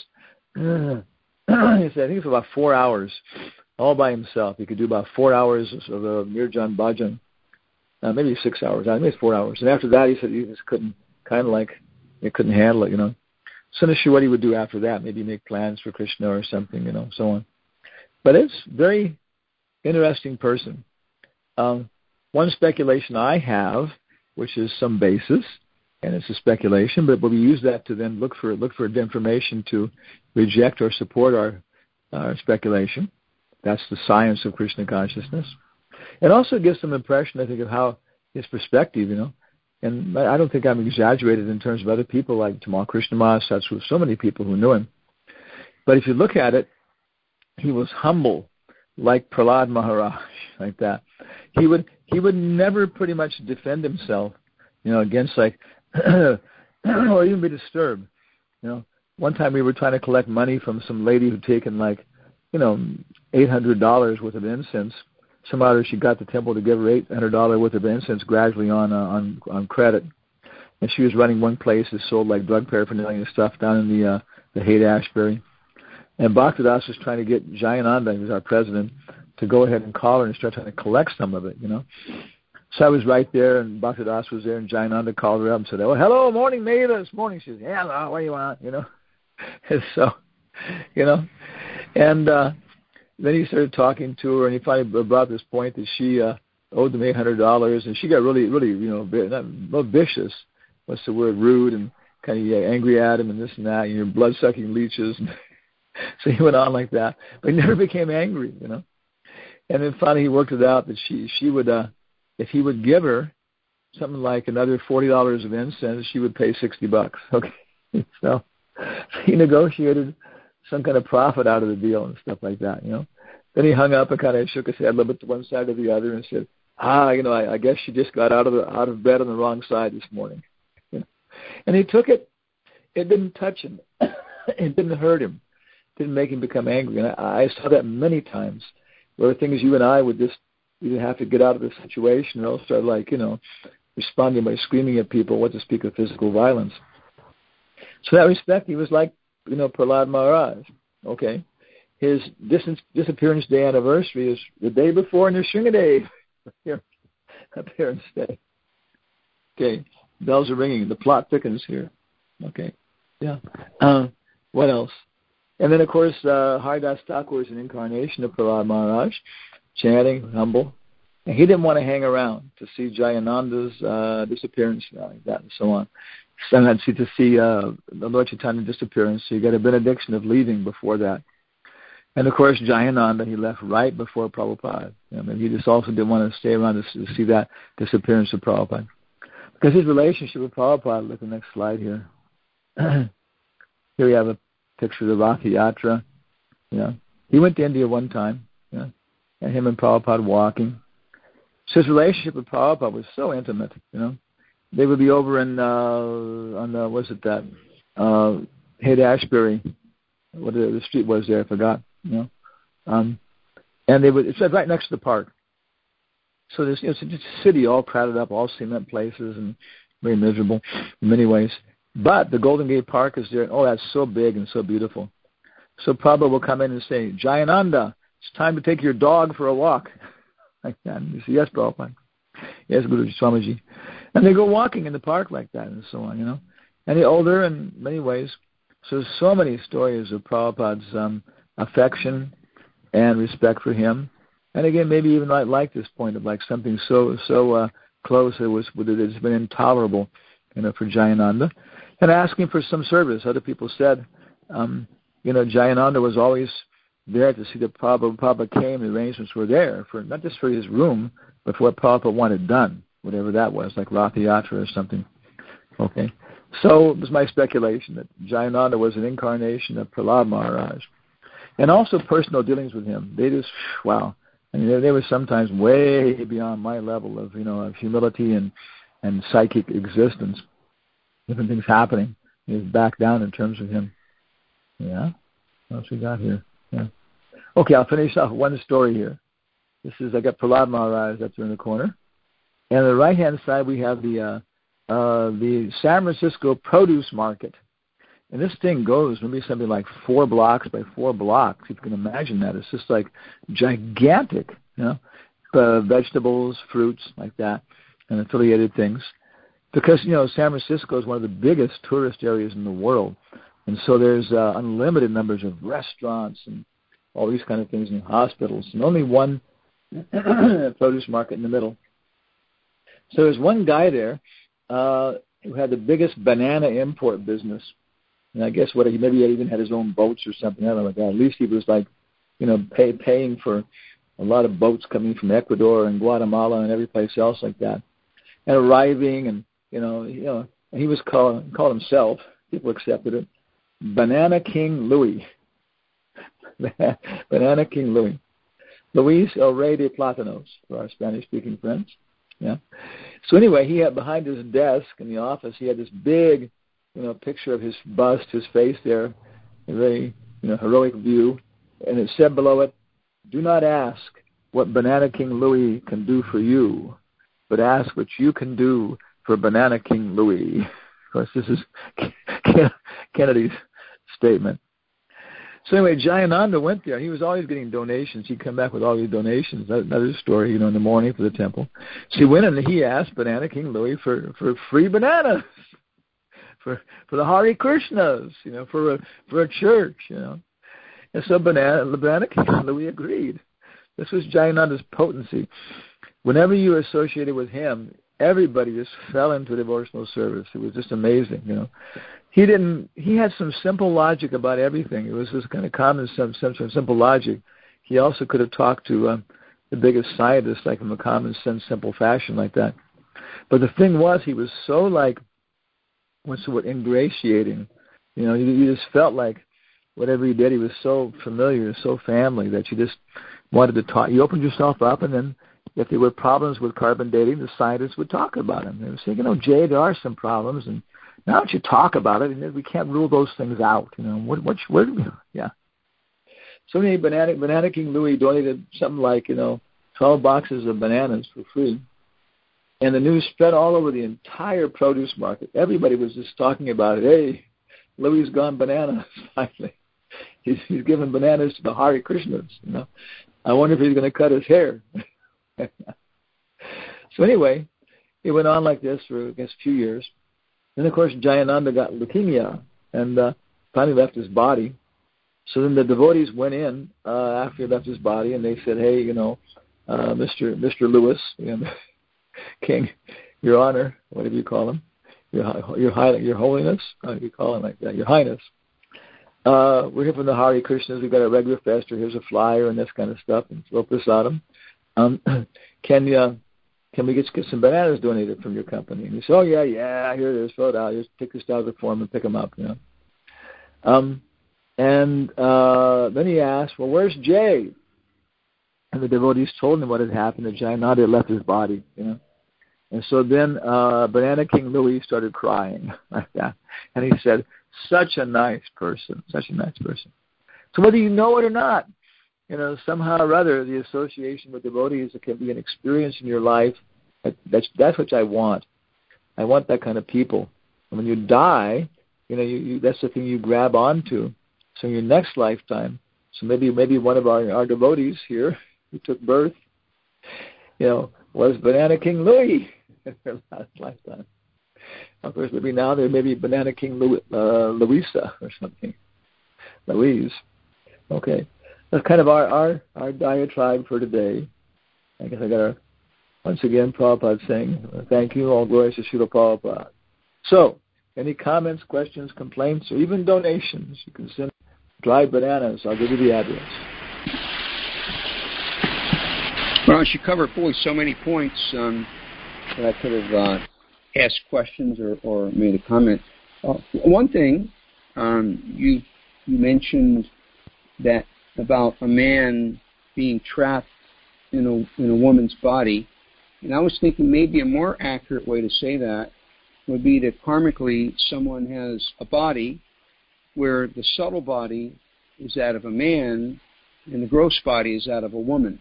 He said, I think it was about four hours, all by himself. He could do about four hours of a Nirjan bhajan, uh, maybe six hours. I think it's four hours. And after that, he said he just couldn't, kind of like, he couldn't handle it, you know. So I'm not sure what he would do after that. Maybe make plans for Krishna or something, you know, so on. But it's a very interesting person. Um, one speculation I have, which is some basis, and it's a speculation, but, but we use that to then look for look for information to reject or support our, our speculation. That's the science of Krishna consciousness. It also gives some impression, I think, of how his perspective, you know, and I don't think I'm exaggerated in terms of other people like Tamal Krishnamurti, that's so many people who knew him. But if you look at it, he was humble, like Prahlad Maharaj, like that. He would he would never pretty much defend himself, you know, against like, or even be disturbed. You know, one time we were trying to collect money from some lady who'd taken like, you know, eight hundred dollars worth of incense. Somehow she got the temple to give her eight hundred dollars worth of incense gradually on uh, on on credit. And she was running one place that sold like drug paraphernalia and stuff down in the uh, the Haight-Ashbury. And Bhaktidas was trying to get Jayananda, who was our president, to go ahead and call her and start trying to collect some of it, you know. So I was right there, and Bhaktidas was there, and Jayananda called her up and said, oh, hello, morning, Mavis, morning. She said, hello, what do you want, you know. And so, you know, and uh, then he started talking to her, and he finally brought this point that she uh, owed them eight hundred dollars, and she got really, really, you know, not, not vicious, what's the word, rude, and kind of yeah, angry at him and this and that, and your blood-sucking leeches. So he went on like that, but he never became angry, you know. And then finally he worked it out that she she would, uh, if he would give her something like another forty dollars of incense, she would pay sixty bucks. Okay, so he negotiated some kind of profit out of the deal and stuff like that, you know. Then he hung up and kind of shook his head a little bit to one side or the other and said, ah, you know, I, I guess she just got out of the out of bed on the wrong side this morning. You know? And he took it. It didn't touch him. It didn't hurt him. It didn't make him become angry. And I, I saw that many times. There were things you and I would just either have to get out of the situation or else start like, you know, responding by screaming at people, what to speak of physical violence. So in that respect, he was like, you know, Prahlad Maharaj. Okay. His dis- disappearance day anniversary is the day before Nrsimha Day. Here, appearance day. Okay. Bells are ringing. The plot thickens here. Okay. Yeah. Uh, what else? And then, of course, uh, Haridas Thakur is an incarnation of Prahlad Maharaj, chanting, humble. And he didn't want to hang around to see Jayananda's uh, disappearance, like that, and so on. So to see, to see uh, the Lord Chaitanya disappearance, so you got a benediction of leaving before that. And of course, Jayananda, he left right before Prabhupada. I mean, he just also didn't want to stay around to, to see that disappearance of Prabhupada. Because his relationship with Prabhupada, look at the next slide here. Here we have a picture of the Ratha Yatra. You know, he went to India one time, you know, and him and Prabhupada walking. So his relationship with Prabhupada was so intimate, you know. They would be over in, uh, on the, what's it that, uh, Haight-Ashbury, what the, the street was there, I forgot, you know. Um, and they would, it's right next to the park. So there's, you know, it's just a city all crowded up, all cement places and very miserable in many ways. But the Golden Gate Park is there. Oh, that's so big and so beautiful. So Prabhupada will come in and say, Jayananda, it's time to take your dog for a walk. Like that. And you say, yes, Prabhupada. Yes, Guruji Swamiji. And they go walking in the park like that and so on, you know. And the older in many ways. So there's so many stories of Prabhupada's um, affection and respect for him. And again, maybe even like, like this point of like something so so uh, close that it was that it's been intolerable, you know, for Jayananda. And asking for some service. Other people said, um, you know, Jayananda was always there to see that Prabhupada, Prabhupada came. The arrangements were there for not just for his room, but for what Prabhupada wanted done, whatever that was, like Ratha Yatra or something. Okay, so it was my speculation that Jayananda was an incarnation of Prahlad Maharaj, and also personal dealings with him. They just wow. I mean, they, they were sometimes way beyond my level of, you know, of humility and, and psychic existence. Different things happening. He was back down in terms of him. Yeah? What else we got here? Yeah. Okay, I'll finish off one story here. This is, I got Prahlad Maharaj up there in the corner. And on the right-hand side, we have the uh, uh, the San Francisco Produce Market. And this thing goes maybe something like four blocks by four blocks. If you can imagine that. It's just like gigantic, you know, uh, vegetables, fruits, like that, and affiliated things. Because, you know, San Francisco is one of the biggest tourist areas in the world. And so there's uh, unlimited numbers of restaurants and all these kind of things and hospitals. And only one produce market in the middle. So there's one guy there uh, who had the biggest banana import business. And I guess what he maybe he even had his own boats or something. I don't know like that. At least he was like, you know, pay, paying for a lot of boats coming from Ecuador and Guatemala and every place else like that, and arriving and you know, you know, and he was called called himself. People accepted it. Banana King Louis. Banana King Louis. Luis El Rey de Plátanos for our Spanish-speaking friends. Yeah. So anyway, he had behind his desk in the office, he had this big, you know, picture of his bust, his face there, a very, you know, heroic view, and it said below it, "Do not ask what Banana King Louis can do for you, but ask what you can do for Banana King Louis." Of course, this is Kennedy's statement. So anyway, Jayananda went there. He was always getting donations. He'd come back with all these donations. Another story, you know, in the morning for the temple. So he went and he asked Banana King Louis for, for free bananas. For for the Hare Krishnas, you know, for a for a church, you know, and so Banana Banana King Louis agreed. This was Jayananda's potency. Whenever you were associated with him, everybody just fell into devotional service. It was just amazing, you know. He didn't. He had some simple logic about everything. It was this kind of common sense, simple logic. He also could have talked to uh, the biggest scientists, like in a common sense, simple fashion like that. But the thing was, he was so like. What's the word? Ingratiating. You know, you, you just felt like whatever he did, he was so familiar, so family that you just wanted to talk. You opened yourself up, and then if there were problems with carbon dating, the scientists would talk about them. They would say, you know, Jay, there are some problems, and now don't you talk about it, and we can't rule those things out. You know, what, what, where do we, yeah. So anyway, Banana, Banana King Louis donated something like, you know, twelve boxes of bananas for free. And the news spread all over the entire produce market. Everybody was just talking about it. Hey, Louis gone bananas finally. He's, he's giving bananas to the Hare Krishnas. You know, I wonder if he's going to cut his hair. So anyway, it went on like this for I guess a few years. Then of course Jayananda got leukemia and uh, finally left his body. So then the devotees went in uh, after he left his body, and they said, "Hey, you know, uh, Mister Mister Lewis, you know, King, Your Honor, whatever you call him, Your Your High, Your Holiness, how do you call him like that? Your Highness. Uh, we're here from the Hare Krishnas. We've got a regular fester. Here's a flyer and this kind of stuff, and throw prasadam. Um, can you, can we get, get some bananas donated from your company?" And he said, "Oh yeah, yeah, here it is. Fill it out. Just take this out of the form and pick them up." You know. Um, and uh, then he asked, "Well, where's Jay?" And the devotees told him what had happened. That Jayanada had left his body. You know. And so then uh, Banana King Louis started crying like that, and he said, "Such a nice person, such a nice person." So whether you know it or not, you know, somehow or other, the association with devotees, it can be an experience in your life. That's that's what I want. I want that kind of people. And when you die, you know, you, you, that's the thing you grab onto. So in your next lifetime, so maybe maybe one of our, our devotees here who took birth, you know, was Banana King Louis in their last lifetime. Of course, maybe now there may be Banana King Louis, uh, Louisa or something. Louise. Okay. That's kind of our, our, our diatribe for today. I guess I got to, once again, Prabhupada saying, "Thank you, all glories to Srila Prabhupada." So, any comments, questions, complaints, or even donations, you can send dried bananas. I'll give you the address. Well, she covered, boy, so many points um, that I could have uh, asked questions or, or made a comment. Uh, one thing, um, you, you mentioned that about a man being trapped in a, in a woman's body, and I was thinking maybe a more accurate way to say that would be that karmically someone has a body where the subtle body is that of a man and the gross body is that of a woman.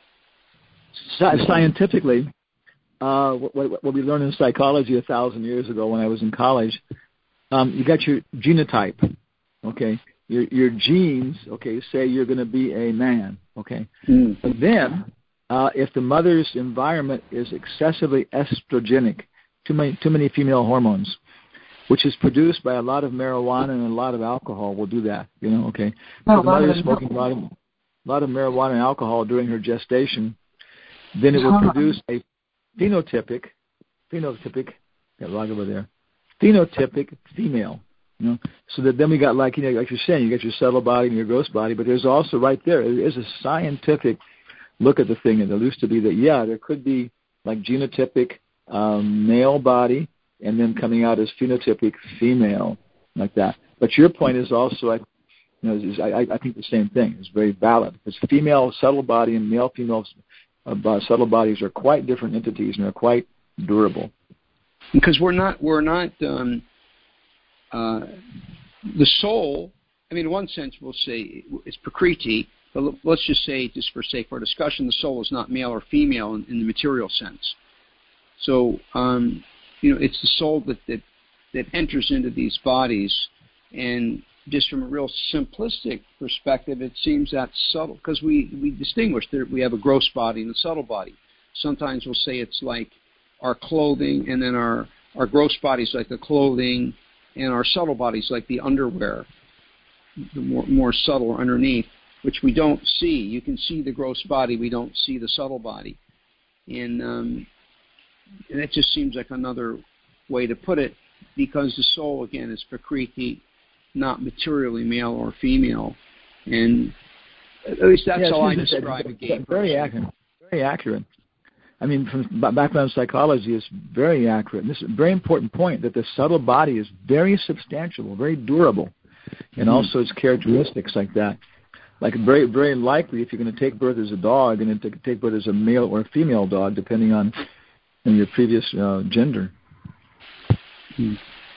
Scientifically, uh, what, what we learned in psychology a thousand years ago when I was in college, um, you got your genotype, okay? Your your genes, okay, say you're going to be a man, okay? Mm. But then, uh, if the mother's environment is excessively estrogenic, too many too many female hormones, which is produced by a lot of marijuana and a lot of alcohol, will do that, you know, okay? So the mother is smoking a lot of, a lot of marijuana and alcohol during her gestation, then it will produce a phenotypic, phenotypic, got log over there, phenotypic female. You know, so that then we got, like, you know, like you're saying, you got your subtle body and your gross body, but there's also right there, there is a scientific look at the thing, and there used to be that, yeah, there could be like genotypic um, male body, and then coming out as phenotypic female, like that. But your point is also, I, you know, is, I, I think the same thing. It's very valid because female subtle body and male female uh, subtle bodies are quite different entities and are quite durable. Because we're not, we're not. Um Uh, the soul, I mean, in one sense, we'll say it's prakriti, but let's just say, just for sake of our discussion, the soul is not male or female in, in the material sense. So, um, you know, it's the soul that, that that enters into these bodies, and just from a real simplistic perspective, it seems that subtle, because we, we distinguish that we have a gross body and a subtle body. Sometimes we'll say it's like our clothing, and then our, our gross body is like the clothing, and our subtle bodies like the underwear, the more, more subtle underneath, which we don't see. You can see the gross body, we don't see the subtle body. And, um, and that just seems like another way to put it, because the soul, again, is prakriti, not materially male or female. And at least that's yeah, how I describe it. Very, very accurate. Very accurate. I mean, from background psychology, is very accurate. And this is a very important point, that the subtle body is very substantial, very durable, and mm-hmm. also its characteristics like that. Like very, very likely, if you're going to take birth as a dog, and then take birth as a male or a female dog, depending on your previous uh, gender. Hmm.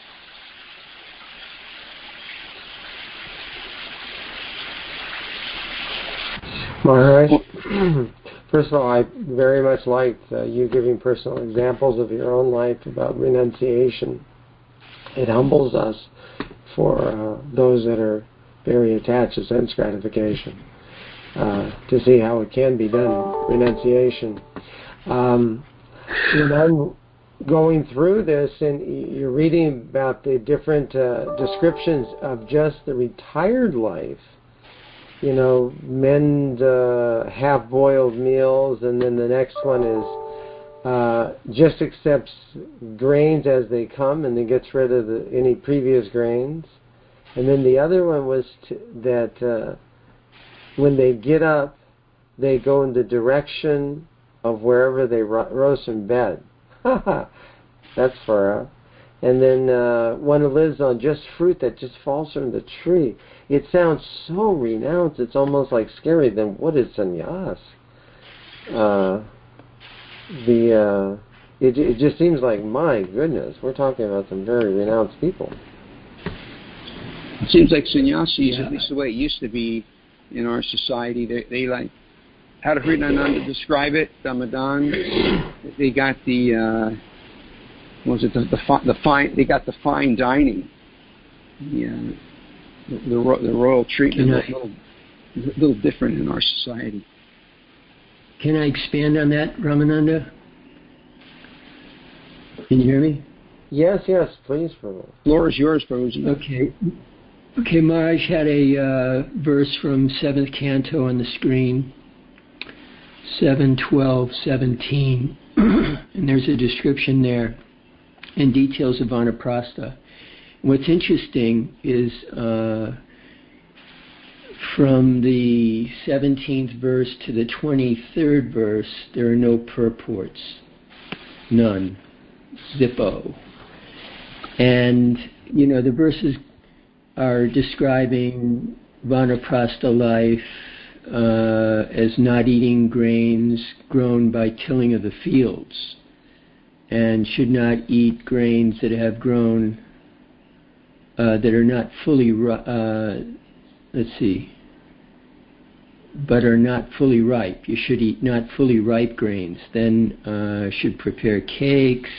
Maharaj, first of all, I very much liked uh, you giving personal examples of your own life about renunciation. It humbles us for uh, those that are very attached to sense gratification uh, to see how it can be done, renunciation. Um, when I'm going through this and you're reading about the different uh, descriptions of just the retired life, you know, mend uh, half-boiled meals, and then the next one is uh, just accepts grains as they come and then gets rid of the, any previous grains. And then the other one was to, that uh, when they get up, they go in the direction of wherever they ro- rose in bed. That's far out. And then uh, one who lives on just fruit that just falls from the tree. It sounds so renounced, it's almost like scary. Then what is sannyas? Uh, the uh, it, it just seems like, my goodness, we're talking about some very renounced people. It seems like sannyasis, yeah. At least the way it used to be in our society, they, they like, how did Hridayananda describe it, Ramadan? They got the, uh, what was it, the, the, the fine, they got the fine dining, yeah, the, the, the royal treatment, a little, a little different in our society. Can I expand on that, Ramananda? Can you hear me? Yes, yes, please, Prabhu. Floor is yours, Prabhuji. Okay. Okay, Maharaj had a uh, verse from seventh canto on the screen, seven, twelve, seventeen, and there's a description there and details of Vanaprastha. What's interesting is uh, from the seventeenth verse to the twenty-third verse, there are no purports, none, zippo. And, you know, the verses are describing Vanaprastha life uh, as not eating grains grown by tilling of the fields, and should not eat grains that have grown, uh, that are not fully, uh, let's see, but are not fully ripe. You should eat not fully ripe grains. Then uh, should prepare cakes,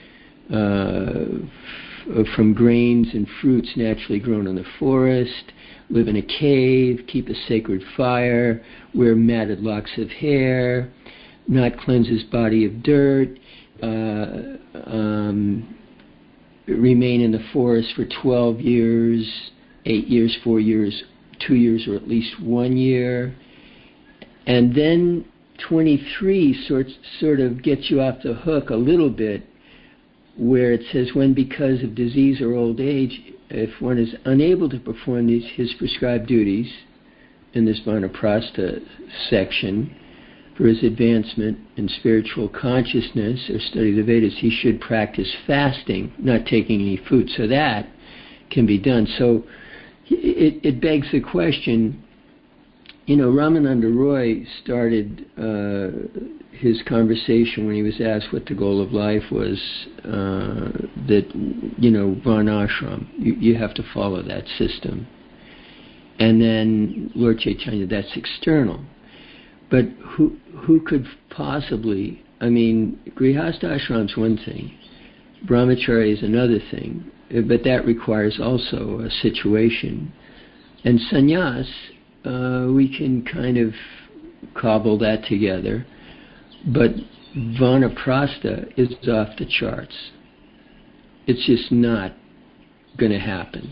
uh, from grains and fruits naturally grown in the forest, live in a cave, keep a sacred fire, wear matted locks of hair, not cleanse his body of dirt, uh, um, remain in the forest for twelve years, eight years, four years, two years, or at least one year. And then twenty-three sort, sort of gets you off the hook a little bit, where it says, when because of disease or old age, if one is unable to perform these, his prescribed duties in this Vanaprastha section for his advancement in spiritual consciousness or study the Vedas, he should practice fasting, not taking any food. So that can be done. So it, it begs the question, you know, Ramananda Roy started uh, his conversation when he was asked what the goal of life was, uh, that, you know, varnashram, you, you have to follow that system. And then Lord Chaitanya, that's external. But who who could possibly, I mean, grihastha ashram's one thing, brahmacharya is another thing, but that requires also a situation. And sannyas, uh, we can kind of cobble that together. But Vanaprastha is off the charts. It's just not going to happen.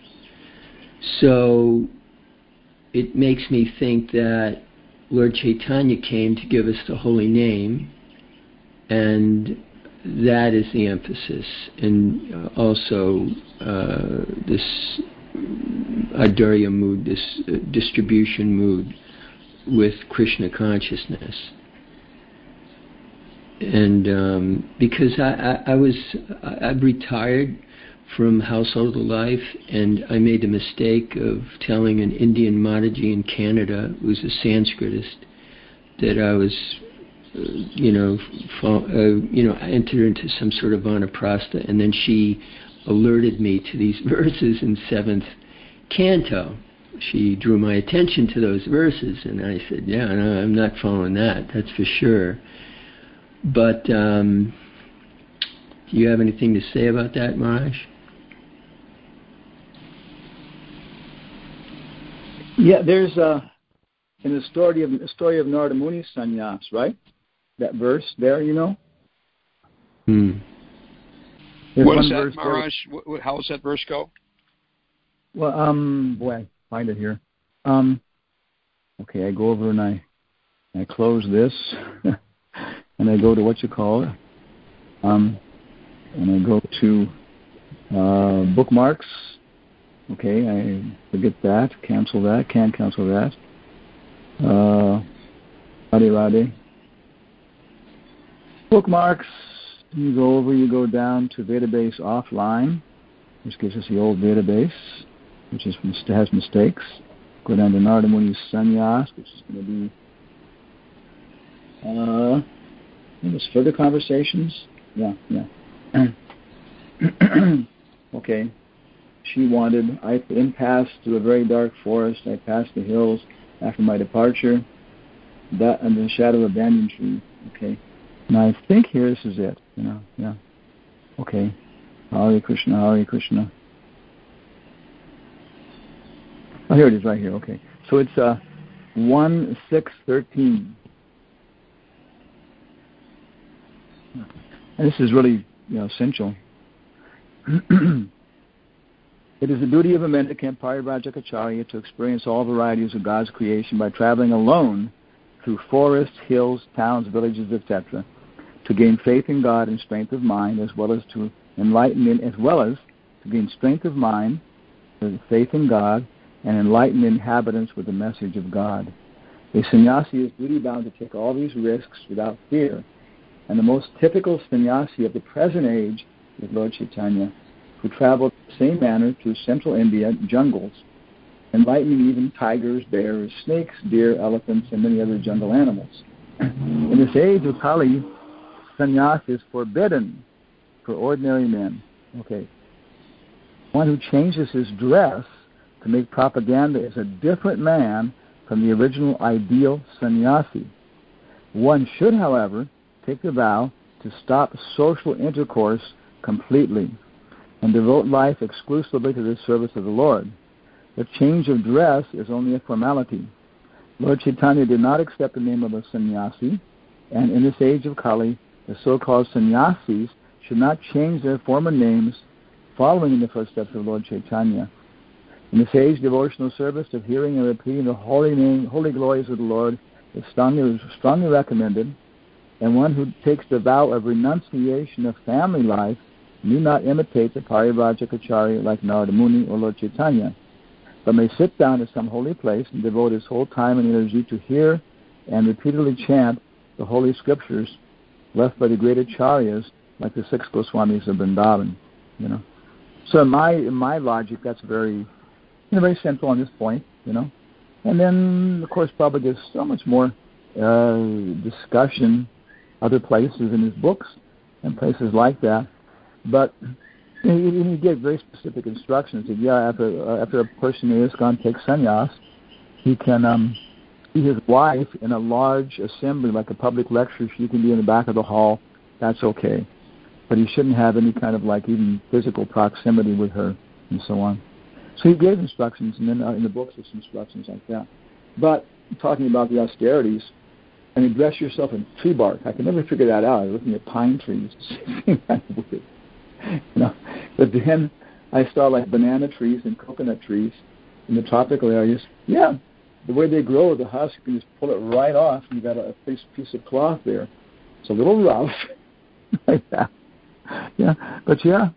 So it makes me think that Lord Chaitanya came to give us the holy name, and that is the emphasis. And also uh, this Adharya mood, this uh, distribution mood with Krishna consciousness. And um, because I, I, I was, I, I've retired from household life, and I made the mistake of telling an Indian Mataji in Canada, who's a Sanskritist, that I was, uh, you know, fall, uh, you know, entered into some sort of vanaprastha, and then she alerted me to these verses in seventh canto. She drew my attention to those verses, and I said, yeah, no, I'm not following that, that's for sure. But um, do you have anything to say about that, Maharaj? Yeah, there's uh, in the story of the story of Narada Muni's sannyas, right? That verse there, you know. Hmm. What is that, Maharaj? What, what, how does that verse go? Well, um, boy, I find it here. Um, Okay, I go over and I I close this, and I go to what you call it, um, and I go to uh, bookmarks. Okay, I forget that, cancel that, can't cancel that. Uh, Radhe Radhe. Bookmarks, you go over, you go down to database offline, which gives us the old database, which is has mistakes. Go down to Narada Muni's Sannyas, which is going to be uh, there's further conversations. Yeah, yeah. Okay. She wanted, I then passed through a very dark forest. I passed the hills after my departure, that under the shadow of a banyan tree. Okay. Now I think here this is it. You know, yeah. Okay. Hare Krishna, Hare Krishna. Oh, here it is, right here. Okay. So it's uh, one six thirteen. And this is really, you know, essential. It is the duty of a mendicant, Parivrajaka to experience all varieties of God's creation by traveling alone through forests, hills, towns, villages, et cetera, to gain faith in God and strength of mind, as well as to enlighten, as well as to gain strength of mind, faith in God, and enlighten the inhabitants with the message of God. A sannyasi is duty-bound to take all these risks without fear, and the most typical sannyasi of the present age is Lord Chaitanya, who traveled in the same manner through central India jungles, enlightening even tigers, bears, snakes, deer, elephants, and many other jungle animals. In this age of Kali, sannyas is forbidden for ordinary men. Okay. One who changes his dress to make propaganda is a different man from the original ideal sannyasi. One should, however, take the vow to stop social intercourse completely and devote life exclusively to the service of the Lord. The change of dress is only a formality. Lord Chaitanya did not accept the name of a sannyasi, and in this age of Kali, the so-called sannyasis should not change their former names following in the footsteps of Lord Chaitanya. In this age, devotional service of hearing and repeating the holy name, holy glories of the Lord is strongly, strongly recommended, and one who takes the vow of renunciation of family life need not imitate the Parivrajaka like Narada Muni or Lord Chaitanya, but may sit down at some holy place and devote his whole time and energy to hear and repeatedly chant the holy scriptures left by the great acharyas like the six Goswamis of Vrindavan. You know, so in my in my logic, that's very, you know, very central on this point. You know, and then of course Prabhupada gives so much more uh, discussion other places in his books and places like that. But you, know, you get very specific instructions. That, yeah, after uh, after a person in ISKCON takes sannyas, he can um, see his wife in a large assembly, like a public lecture. She can be in the back of the hall. That's okay. But he shouldn't have any kind of like even physical proximity with her and so on. So he gave instructions, and then uh, in the books there's instructions like that. But talking about the austerities, I mean, dress yourself in tree bark. I can never figure that out. I was looking at pine trees. It's kind of weird. You know, but then I saw like banana trees and coconut trees in the tropical areas. Yeah, the way they grow, the husk, you can just pull it right off, and you got a piece, piece of cloth there. It's a little rough, like that. Yeah, but yeah.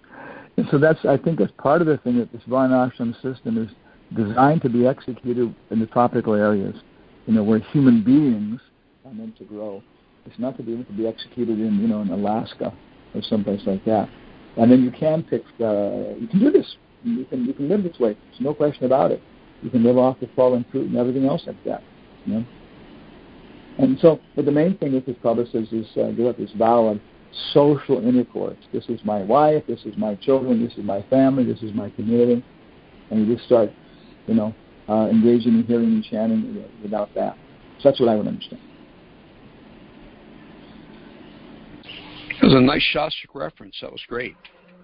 And so that's, I think that's part of the thing, that this Varnashram system is designed to be executed in the tropical areas, you know, where human beings are meant to grow. It's not to be able to be executed in, you know, in Alaska or someplace like that. And then you can pick, uh, you can do this. You can you can live this way. There's no question about it. You can live off the fallen fruit and everything else like that. You know? And so, but the main thing that this Prabhupada says is uh, give up this vow of social intercourse. This is my wife. This is my children. This is my family. This is my community. And you just start, you know, uh, engaging in hearing and chanting without that. So that's what I would understand. That was a nice Shastric reference. That was great.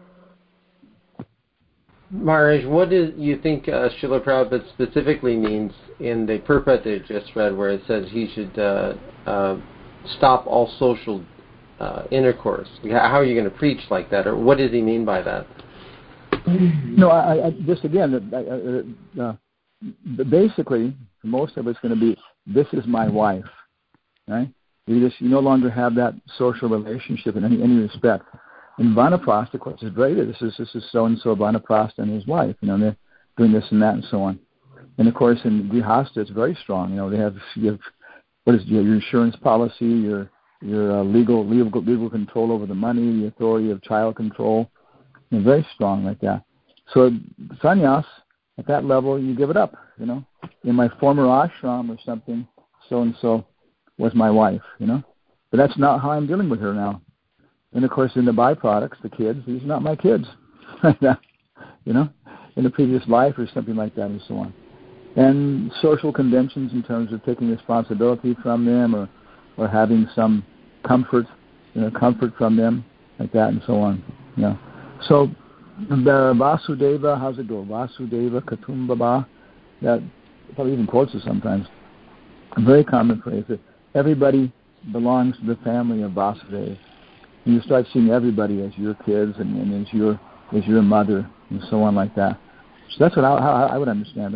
Maharaj, what do you think uh, Srila Prabhupada specifically means in the purport that you just read, where it says he should uh, uh, stop all social uh, intercourse? How are you going to preach like that, or what does he mean by that? No, I, I just again, uh, uh, basically, For most of it's going to be, this is my wife, right? You just you no longer have that social relationship in any any respect. In Vanaprastha, of course, it's very good. This is this is so and so Vanaprastha and his wife. You know, they're doing this and that and so on. And of course, in Grihastha, it's very strong. You know, they have you have what is your, your insurance policy, your your uh, legal legal legal control over the money, the authority of child control. You know, very strong like that. So sannyas at that level, you give it up. You know, in my former ashram or something, so and so was my wife, you know. But that's not how I'm dealing with her now. And, of course, in the byproducts, the kids, these are not my kids, you know, in a previous life or something like that and so on. And social conventions in terms of taking responsibility from them or, or having some comfort, you know, comfort from them, like that and so on, you know. So the Vasudeva, how's it go? Vasudeva Kutumbaba, that probably even quotes it sometimes. A very common phrase that everybody belongs to the family of Vasudeva. And you start seeing everybody as your kids and, and as your as your mother and so on like that. So that's what I, how I would understand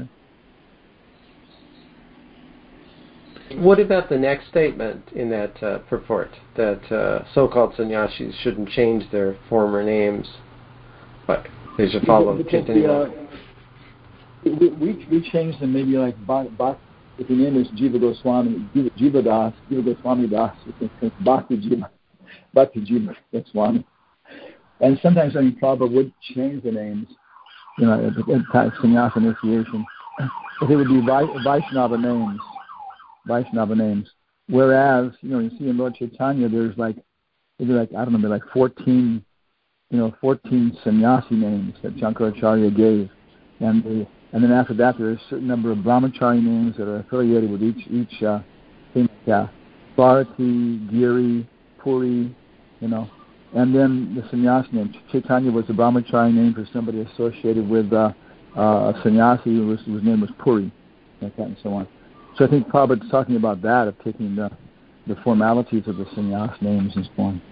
it. What about the next statement in that uh, purport, that uh, so-called sannyasis shouldn't change their former names, but they should follow, continue uh, we, we, we changed them maybe like, ba, ba, if your name is Jiva Goswami, Jiva, Jiva Das, Jiva Goswami Das, it's Bhakti Jiva. Bhakti Jiva Goswami. And sometimes I mean Prabhupada would change the names, you know, at, at sannyasa initiation. But they would be Vaishnava names, Vaishnava names. Whereas, you know, you see in Lord Chaitanya, there's like, maybe like, I don't know, like fourteen, you know, fourteen sannyasi names that Shankaracharya gave. And the, and then after that, there are a certain number of brahmachari names that are affiliated with each, each uh, thing like that. Bharati, Giri, Puri, you know, and then the sannyasi name. Chaitanya was a brahmachari name for somebody associated with uh, uh, a sannyasi whose, whose name was Puri, like that and so on. So I think Prabhupada's talking about that, of taking the, the formalities of the sannyas names and so on.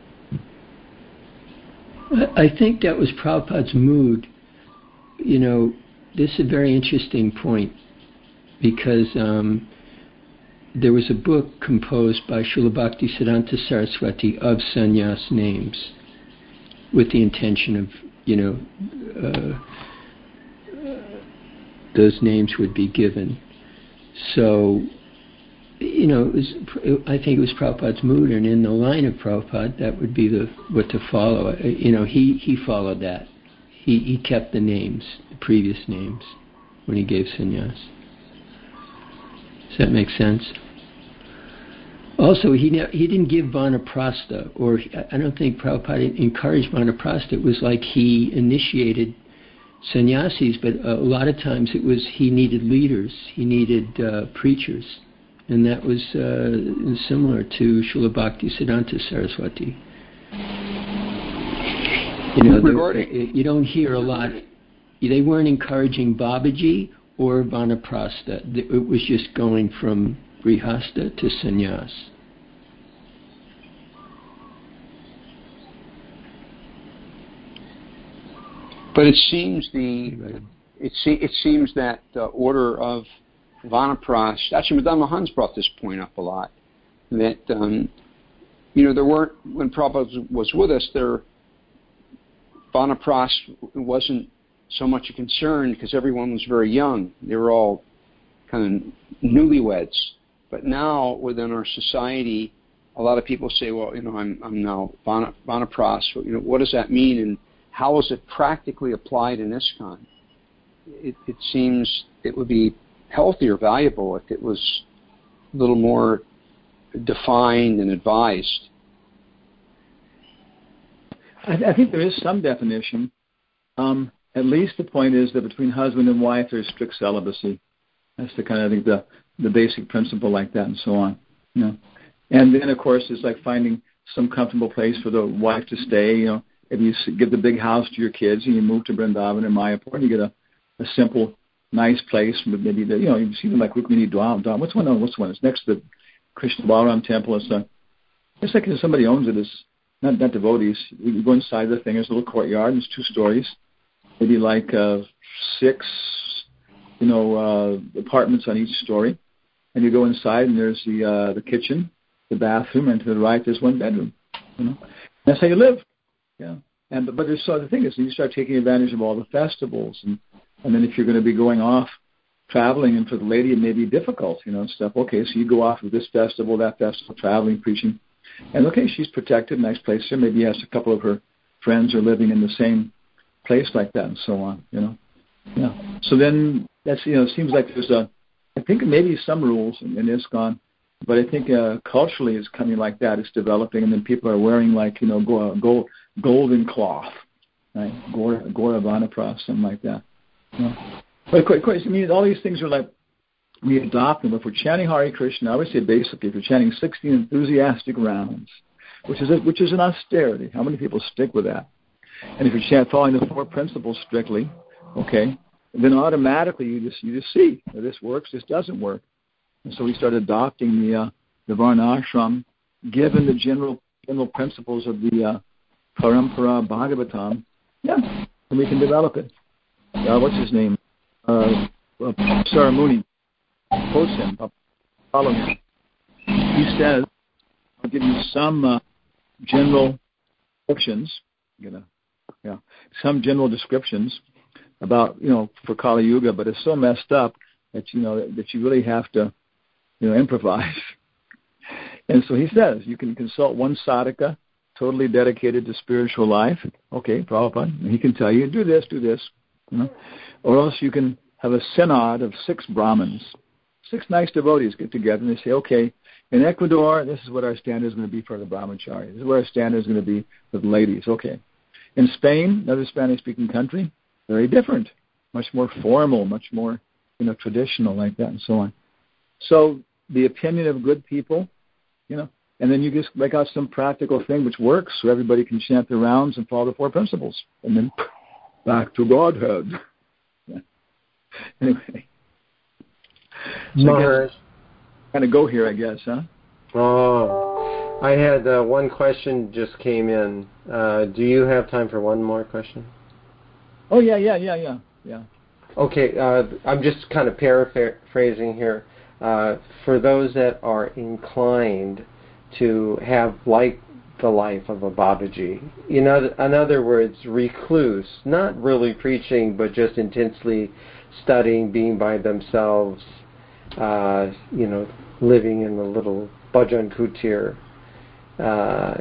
I think that was Prabhupada's mood. You know, this is a very interesting point because um, there was a book composed by Srila Bhaktisiddhanta Saraswati of sannyas names with the intention of, you know, uh, those names would be given. So, you know, it was, I think it was Prabhupada's mood, and in the line of Prabhupada, that would be the what to follow. You know, he, he followed that. He, he kept the names, the previous names, when he gave sannyas. Does that make sense? Also, he ne- he didn't give Vanaprastha, or I don't think Prabhupada encouraged Vanaprastha. It was like he initiated sannyasis, but a lot of times it was he needed leaders, he needed uh, preachers, and that was uh, similar to Srila Bhaktisiddhanta Saraswati. You know, the, you don't hear a lot. They weren't encouraging Babaji or Vanaprastha. It was just going from Grihastha to sannyas. But it seems the it, se- it seems that the order of Vanaprastha. Actually, Madan Mohan's brought this point up a lot. That um, you know there weren't when Prabhupada was with us there. Vanaprastha wasn't so much a concern because everyone was very young. They were all kind of newlyweds. But now within our society, a lot of people say, "Well, you know, I'm I'm now Vanaprastha. You know, what does that mean, and how is it practically applied in ISKCON?" It, it seems it would be healthier, valuable if it was a little more defined and advised. I, I think there is some definition. Um, at least the point is that between husband and wife, there's strict celibacy. That's the kind of I think the the basic principle like that, and so on. You know, and then of course it's like finding some comfortable place for the wife to stay. You know, if you give the big house to your kids and you move to Vrindavan and Mayapur, you get a, a simple, nice place. Maybe the, you know you see them like Rukmini Dham. Dham. What's one? Oh, what's one? It's next to the Krishna Balaram temple. It's a, it's like somebody owns it. It's not not devotees. You go inside the thing. There's a little courtyard. There's two stories. Maybe like uh, six, you know, uh, apartments on each story. And you go inside, and there's the uh, the kitchen, the bathroom, and to the right there's one bedroom. You know, that's how you live. Yeah. And but there's so the thing is, you start taking advantage of all the festivals, and and then if you're going to be going off traveling, and for the lady it may be difficult, you know, and stuff. Okay, so you go off with this festival, that festival, traveling, preaching, and okay, she's protected, nice place there. Maybe has a couple of her friends are living in the same place like that, and so on. You know, yeah. So then that's you know, it seems like there's a I think maybe some rules in, in ISKCON, but I think uh, culturally it's coming like that. It's developing, and then people are wearing like, you know, gold, gold, golden cloth, right? Gora, Gora Vanapras, something like that. You know? But of course, I mean, all these things are like, we adopt them. If we're chanting Hare Krishna, I would say basically, if you're chanting sixteen enthusiastic rounds, which is a, which is an austerity, how many people stick with that? And if you're chant, following the four principles strictly, okay, then automatically you just you just see this works, this doesn't work, and so we start adopting the uh, the Varna Ashram, given the general general principles of the uh, Parampara Bhagavatam. Yeah, and we can develop it. Uh, what's his name? Uh, uh, Saramuni. Quotes him. I'll follow him. He says, "I'll give you some uh, general descriptions. You know, yeah, some general descriptions." About, you know, for Kali Yuga, but it's so messed up that, you know, that you really have to, you know, improvise. And so he says, you can consult one sadhaka, totally dedicated to spiritual life. Okay, Prabhupada, he can tell you, do this, do this, you know. Or else you can have a synod of six Brahmins. Six nice devotees get together and they say, okay, in Ecuador, this is what our standard is going to be for the brahmachari. This is what our standard is going to be for the ladies. Okay. In Spain, another Spanish-speaking country, very different, much more formal, much more, you know, traditional like that and so on. So the opinion of good people, you know, and then you just make out some practical thing which works so everybody can chant the rounds and follow the four principles. And then back to Godhead. Yeah. Anyway. So I guess kind of go here, I guess, huh? Oh, I had uh, one question just came in. Uh, do you have time for one more question? Oh, yeah, yeah, yeah, yeah, yeah. Okay, uh, I'm just kind of paraphrasing here. Uh, for those that are inclined to have like the life of a Babaji, in other, in other words, recluse, not really preaching, but just intensely studying, being by themselves, uh, you know, living in a little bhajan kutir. Uh,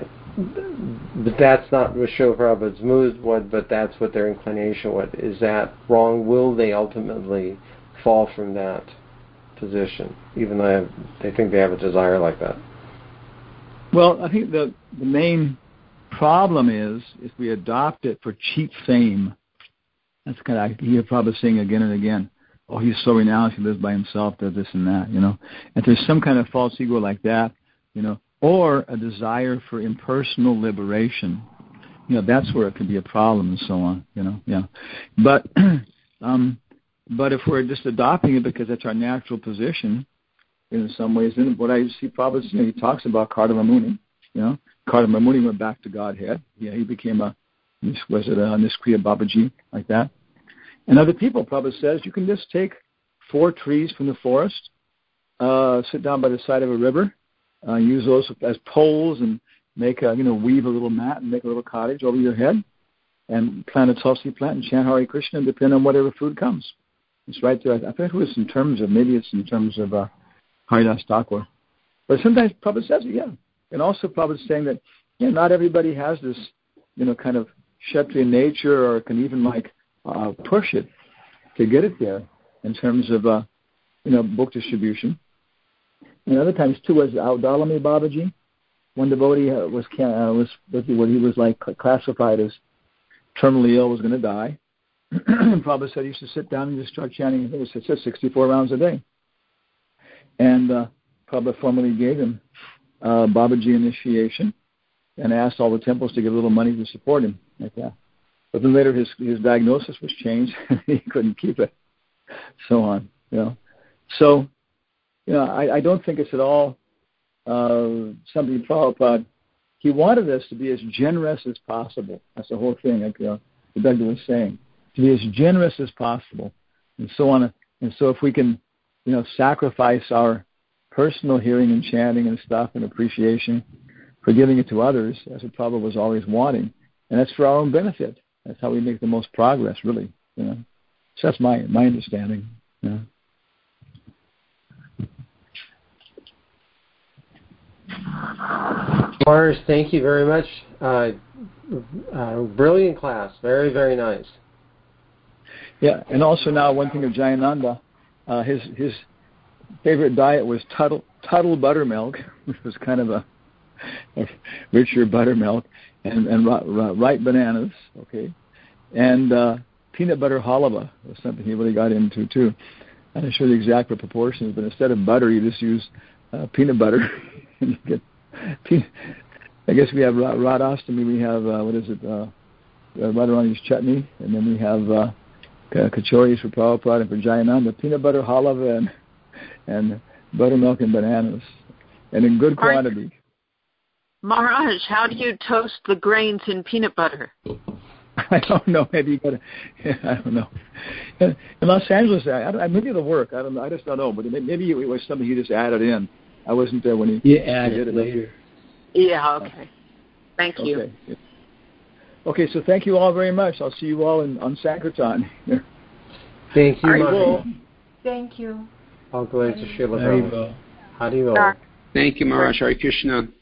but that's not what Srila Prabhupada's mood was, but that's what their inclination was. Is that wrong? Will they ultimately fall from that position, even though they, have, they think they have a desire like that? Well, I think the, the main problem is if we adopt it for cheap fame. That's kind of, I hear Prabhupada saying again and again, oh, he's so renounced, he lives by himself, does this and that, you know. If there's some kind of false ego like that, you know, or a desire for impersonal liberation, you know, that's where it could be a problem and so on, you know, yeah. But um, but if we're just adopting it because that's our natural position, in some ways, then what I see Prabhupada, you know, he talks about Kardama Muni, you know. Kardama Muni went back to Godhead. Yeah, he became a, was it a Niskriya Babaji, like that. And other people, Prabhupada says, you can just take four trees from the forest, uh, sit down by the side of a river, Uh, use those as poles and make a, you know, weave a little mat and make a little cottage over your head and plant a tulsi plant and chant Hare Krishna and depend on whatever food comes. It's right there. I think it was in terms of, maybe it's in terms of uh, Haridas Thakur. But sometimes Prabhupada says it, yeah. And also Prabhupada's saying that, yeah, not everybody has this, you know, kind of Kshatriya nature or can even like uh, push it to get it there in terms of, uh, you know, book distribution. And other times too was Audalami Babaji. One devotee uh, was uh, was what he was like classified as terminally ill, was going to die. Prabhupada said he used to sit down and just start chanting. It said sixty-four rounds a day. And uh, Prabhupada formally gave him uh, Babaji initiation and asked all the temples to give a little money to support him like that. But then later his his diagnosis was changed. He couldn't keep it. So on, you know. So. You know, I, I don't think it's at all uh, something Prabhupada, he wanted us to be as generous as possible. That's the whole thing, like uh, the Doctor was saying, to be as generous as possible, and so on. And so if we can, you know, sacrifice our personal hearing and chanting and stuff and appreciation for giving it to others, as what Prabhupada was always wanting, and that's for our own benefit. That's how we make the most progress, really. You know, so that's my my understanding. Yeah. Mars, thank you very much. Uh, uh, brilliant class. Very, very nice. Yeah, and also now one thing of Jayananda, uh, his his favorite diet was Tuttle, Tuttle buttermilk, which was kind of a, a richer buttermilk, and, and ripe bananas, okay, and uh, peanut butter halava was something he really got into too. I'm not sure the exact proportions, but instead of butter, you just use uh, peanut butter. And you get peanut, I guess we have Radhastami, we have, uh, what is it, uh, uh, Radharani's chutney, and then we have uh, kachoris for Prabhupada and for Jayananda, peanut butter halava and, and buttermilk and bananas, and in good quantity. Maharaj, how do you toast the grains in peanut butter? I don't know. Maybe you got to. Yeah, I don't know. In Los Angeles, I, I, maybe it'll work. I don't. I just don't know. But maybe it was something he just added in. I wasn't there when he. You add he it did later. Yeah. Okay. Thank you. Okay. Okay. So thank you all very much. I'll see you all in, on Sankirtan. Thank you, Haribol. Thank you. I'll go into Srila Haribol. Haribol. Thank you, Maharaj. Hare Krishna.